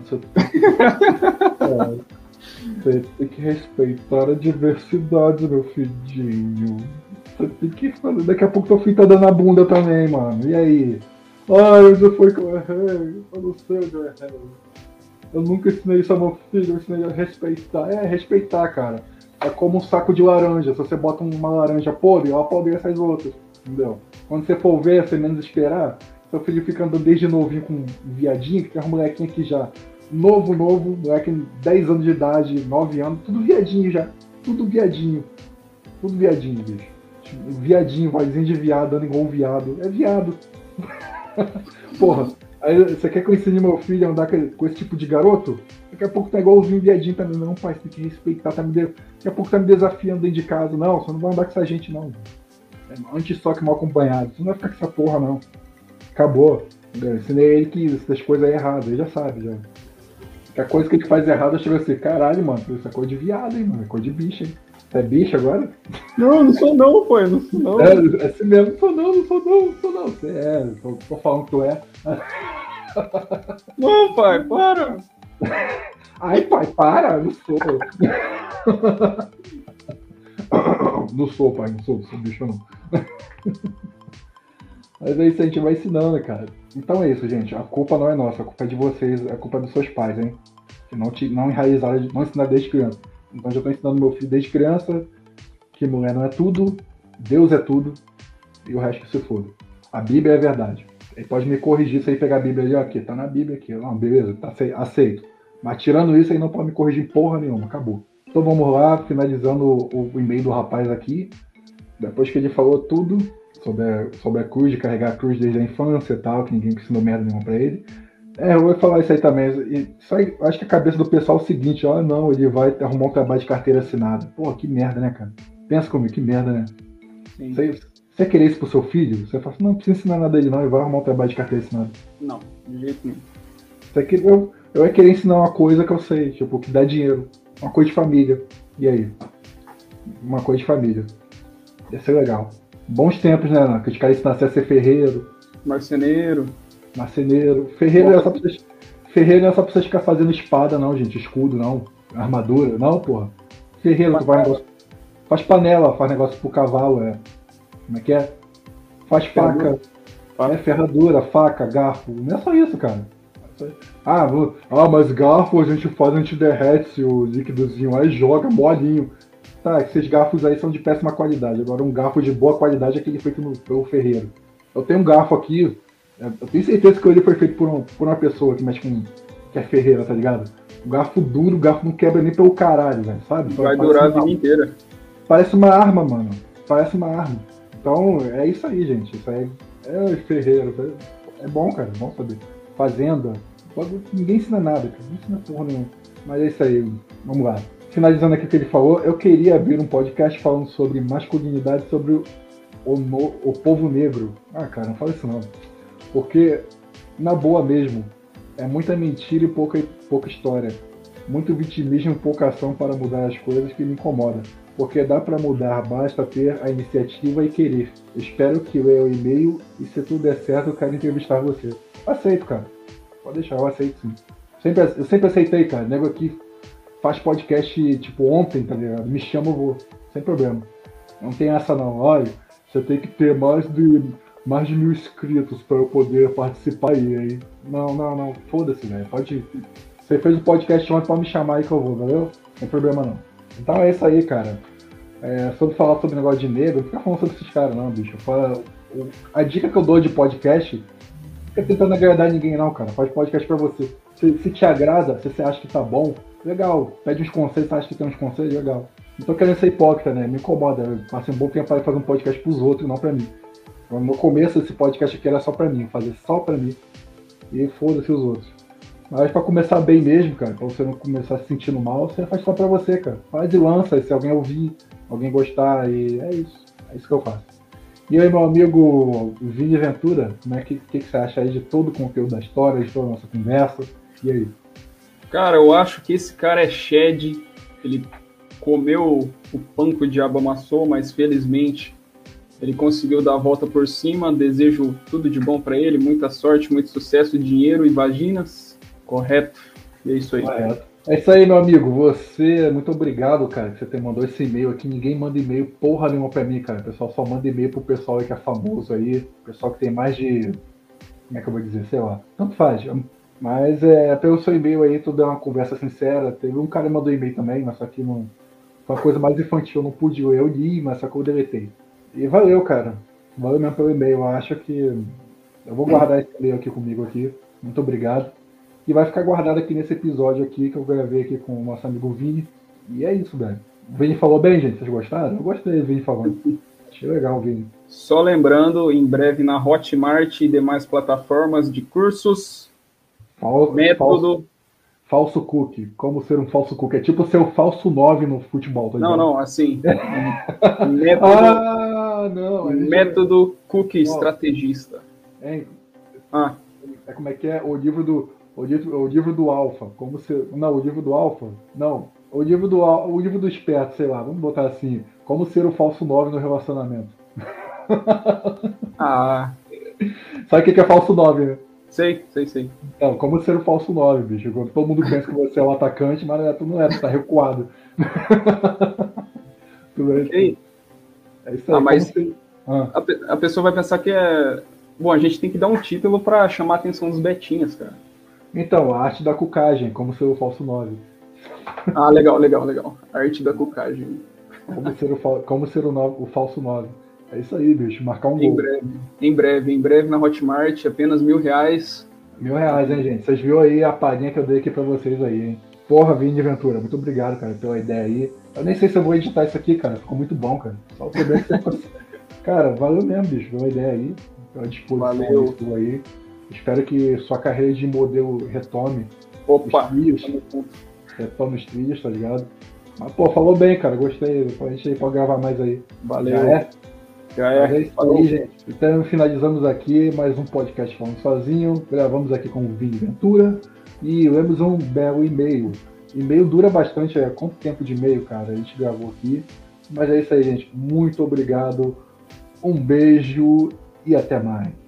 você tem que respeitar a diversidade, meu filhinho. Você tem que fazer. Daqui a pouco teu filho tá dando a bunda também, mano. E aí? Onde foi que eu errei? Eu não sei onde eu errei. Eu nunca ensinei isso ao meu filho, eu ensinei a respeitar. Respeitar, cara. É como um saco de laranja. Se você bota uma laranja podre, ela apodrece as outras. Entendeu? Quando você for ver, sem menos esperar, seu filho fica andando desde novinho com um viadinho, que tem uns molequinhos aqui já. Novo, moleque 10 anos de idade, 9 anos, tudo viadinho já. Tudo viadinho, bicho. Viadinho, vozinha de viado, andando igual um viado. É viado. Porra, aí você quer que eu ensine meu filho a andar com esse tipo de garoto? Daqui a pouco tá igualzinho viadinho também. Não, pai, você tem que respeitar. Daqui a pouco tá me desafiando dentro de casa. Não, você não vai andar com essa gente, não. É anti-estoque mal acompanhado. Você não vai ficar com essa porra, não. Acabou. Eu ensinei ele que essas coisas é errado. Ele já sabe, já. Que a coisa que ele faz errado, eu chego assim, caralho, mano, isso é coisa de viado, hein, mano. É coisa de bicha, hein. Você é bicha agora? Não sou não, pô, não sou não. É assim mesmo, não sou não. Você é, tô falando que tu é. Não, pai, para. Ai, pai, para, não sou. Não sou, pai, não sou bicho não. Mas é isso, a gente vai ensinando, cara. Então é isso, gente. A culpa não é nossa, a culpa é de vocês, a culpa é dos seus pais, hein? Que não enraizaram, não ensinaram desde criança. Então já tô ensinando meu filho desde criança que mulher não é tudo, Deus é tudo, e o resto que se foda. A Bíblia é a verdade. Ele pode me corrigir se ele pegar a Bíblia ali, ó, aqui, tá na Bíblia aqui. Não, beleza, tá aceito. Mas tirando isso, ele não pode me corrigir porra nenhuma, acabou. Então vamos lá, finalizando o e-mail do rapaz aqui. Depois que ele falou tudo sobre a cruz, de carregar a cruz desde a infância e tal, que ninguém ensinou merda nenhuma pra ele. Eu vou falar isso aí também. Isso aí, acho que a cabeça do pessoal é o seguinte, ó, não, ele vai arrumar um trabalho de carteira assinada. Pô, que merda, né, cara? Pensa comigo, que merda, né? Você querer isso pro seu filho? Você fala assim, não precisa ensinar nada a ele não, ele vai arrumar um trabalho de carteira assinada. Não, de jeito nenhum. Eu ia querer ensinar uma coisa que eu sei, tipo, que dá dinheiro. Uma coisa de família. E aí? Uma coisa de família. Ia ser legal. Bons tempos, né, Ana? Que os caras ensinassem a ser ferreiro. Marceneiro. Ferreiro não é só pra você ficar fazendo espada, não, gente. Escudo, não. Armadura. Não, porra. Ferreiro, tu faz negócio. Faz panela, faz negócio pro cavalo, Como é que é? Faz faca. Ferradura, faca, garfo. Não é só isso, cara. Mas garfo a gente derrete o líquidozinho, aí joga molinho. Tá, esses garfos aí são de péssima qualidade. Agora um garfo de boa qualidade é aquele feito pelo ferreiro. Eu tenho um garfo aqui, eu tenho certeza que ele foi feito por uma pessoa que mexe com. Que é ferreira, tá ligado? O garfo duro, o garfo não quebra nem pelo caralho, velho, sabe? Vai durar a vida inteira. Parece uma arma, mano. Parece uma arma. Então, é isso aí, gente. Isso aí é ferreiro. É bom, cara. É bom saber. Fazenda. Ninguém ensina nada, cara. Não ensina porra nenhuma. Mas é isso aí. Vamos lá. Finalizando aqui o que ele falou, eu queria abrir um podcast falando sobre masculinidade, sobre o povo negro. Cara, não fala isso não. Porque, na boa mesmo, é muita mentira e pouca história. Muito vitimismo e pouca ação para mudar as coisas que me incomoda. Porque dá para mudar, basta ter a iniciativa e querer. Espero que leia o e-mail e se tudo der certo, eu quero entrevistar você. Aceito, cara. Pode deixar, eu aceito sim. Eu sempre aceitei, cara. O nego aqui faz podcast tipo ontem, tá ligado? Me chama, eu vou. Sem problema. Não tem essa não. Olha, você tem que ter mais de 1.000 inscritos para eu poder participar aí. Não. Foda-se, velho. Pode. Você fez o podcast ontem, pode me chamar aí que eu vou, valeu? Sem problema não. Então é isso aí, cara. Sobre falar sobre negócio de negro, não fica falando sobre esses caras não, bicho. A dica que eu dou de podcast é tentando agradar ninguém não, cara. Faz podcast pra você. Se te agrada, se você acha que tá bom, legal. Pede uns conselhos, você acha que tem uns conselhos, legal. Não tô querendo ser hipócrita, né? Me incomoda. Eu passei um bom tempo para fazer um podcast pros outros, não pra mim. No começo esse podcast aqui era só pra mim, fazer só pra mim. E foda-se os outros. Mas pra começar bem mesmo, cara, pra você não começar se sentindo mal, você faz só pra você, cara. Faz e lança, se alguém ouvir, alguém gostar, e é isso. É isso que eu faço. E aí, meu amigo Vini Ventura, como é que você acha aí de todo o conteúdo da história, de toda a nossa conversa? E aí? Cara, eu acho que esse cara é Shed, ele comeu o pão que o diabo amassou, mas felizmente ele conseguiu dar a volta por cima. Desejo tudo de bom pra ele, muita sorte, muito sucesso, dinheiro e vaginas. Correto. E é isso aí. É isso aí, meu amigo. Muito obrigado, cara, que você mandou esse e-mail aqui. Ninguém manda e-mail porra nenhuma pra mim, cara. O pessoal só manda e-mail pro pessoal aí que é famoso aí. O pessoal que tem mais de... Como é que eu vou dizer? Sei lá. Tanto faz. Mas pelo seu e-mail aí, tudo é uma conversa sincera. Teve um cara que mandou e-mail também, mas só que não... Foi uma coisa mais infantil. Eu não pude... Eu li, mas só que eu deletei. E valeu, cara. Valeu mesmo pelo e-mail. Eu acho que... Eu vou guardar esse e-mail aqui comigo aqui. Muito obrigado. E vai ficar guardado aqui nesse episódio aqui que eu gravei aqui com o nosso amigo Vini. E é isso, velho. O Vini falou bem, gente? Vocês gostaram? Eu gostei do Vini falando. Achei legal o Vini. Só lembrando, em breve na Hotmart e demais plataformas de cursos, Falso cookie. Como ser um falso cookie. É tipo ser o falso 9 no futebol, tá ligado? Não, assim. método cookie estrategista. Como é que é? O livro do Alpha. Como ser... Não, o livro do Alpha? Não. O livro do esperto, sei lá. Vamos botar assim. Como ser o falso 9 no relacionamento. Sabe o que é falso 9, né? Sei. Então, como ser o falso 9, bicho. Quando todo mundo pensa que você é o atacante, mas tu não é, tu tá recuado. É isso aí. Mas a pessoa vai pensar que Bom, a gente tem que dar um título pra chamar a atenção dos betinhas, cara. Então, a arte da cucagem, como ser o falso 9. Ah, legal. A arte da cucagem. Como ser o falso 9. É isso aí, bicho. Marcar um gol. Em breve na Hotmart, apenas R$1.000. R$1.000, hein, gente? Vocês viram aí a palhinha que eu dei aqui pra vocês aí, hein? Porra, Vini Ventura, muito obrigado, cara, pela ideia aí. Eu nem sei se eu vou editar isso aqui, cara. Ficou muito bom, cara. Só o problema que você... Cara, valeu mesmo, bicho, pela ideia aí. Pela disposição sua aí. Espero que sua carreira de modelo retome. Opa! Retome os trilhos, tá ligado? Mas, pô, falou bem, cara. Gostei. A gente aí pode gravar mais aí. Valeu. Já é. É isso aí, gente. Então, finalizamos aqui mais um podcast Falando Sozinho. Gravamos aqui com o Vini Ventura. E lemos um belo e-mail. E-mail dura bastante. Quanto tempo de e-mail, cara? A gente gravou aqui. Mas é isso aí, gente. Muito obrigado. Um beijo e até mais.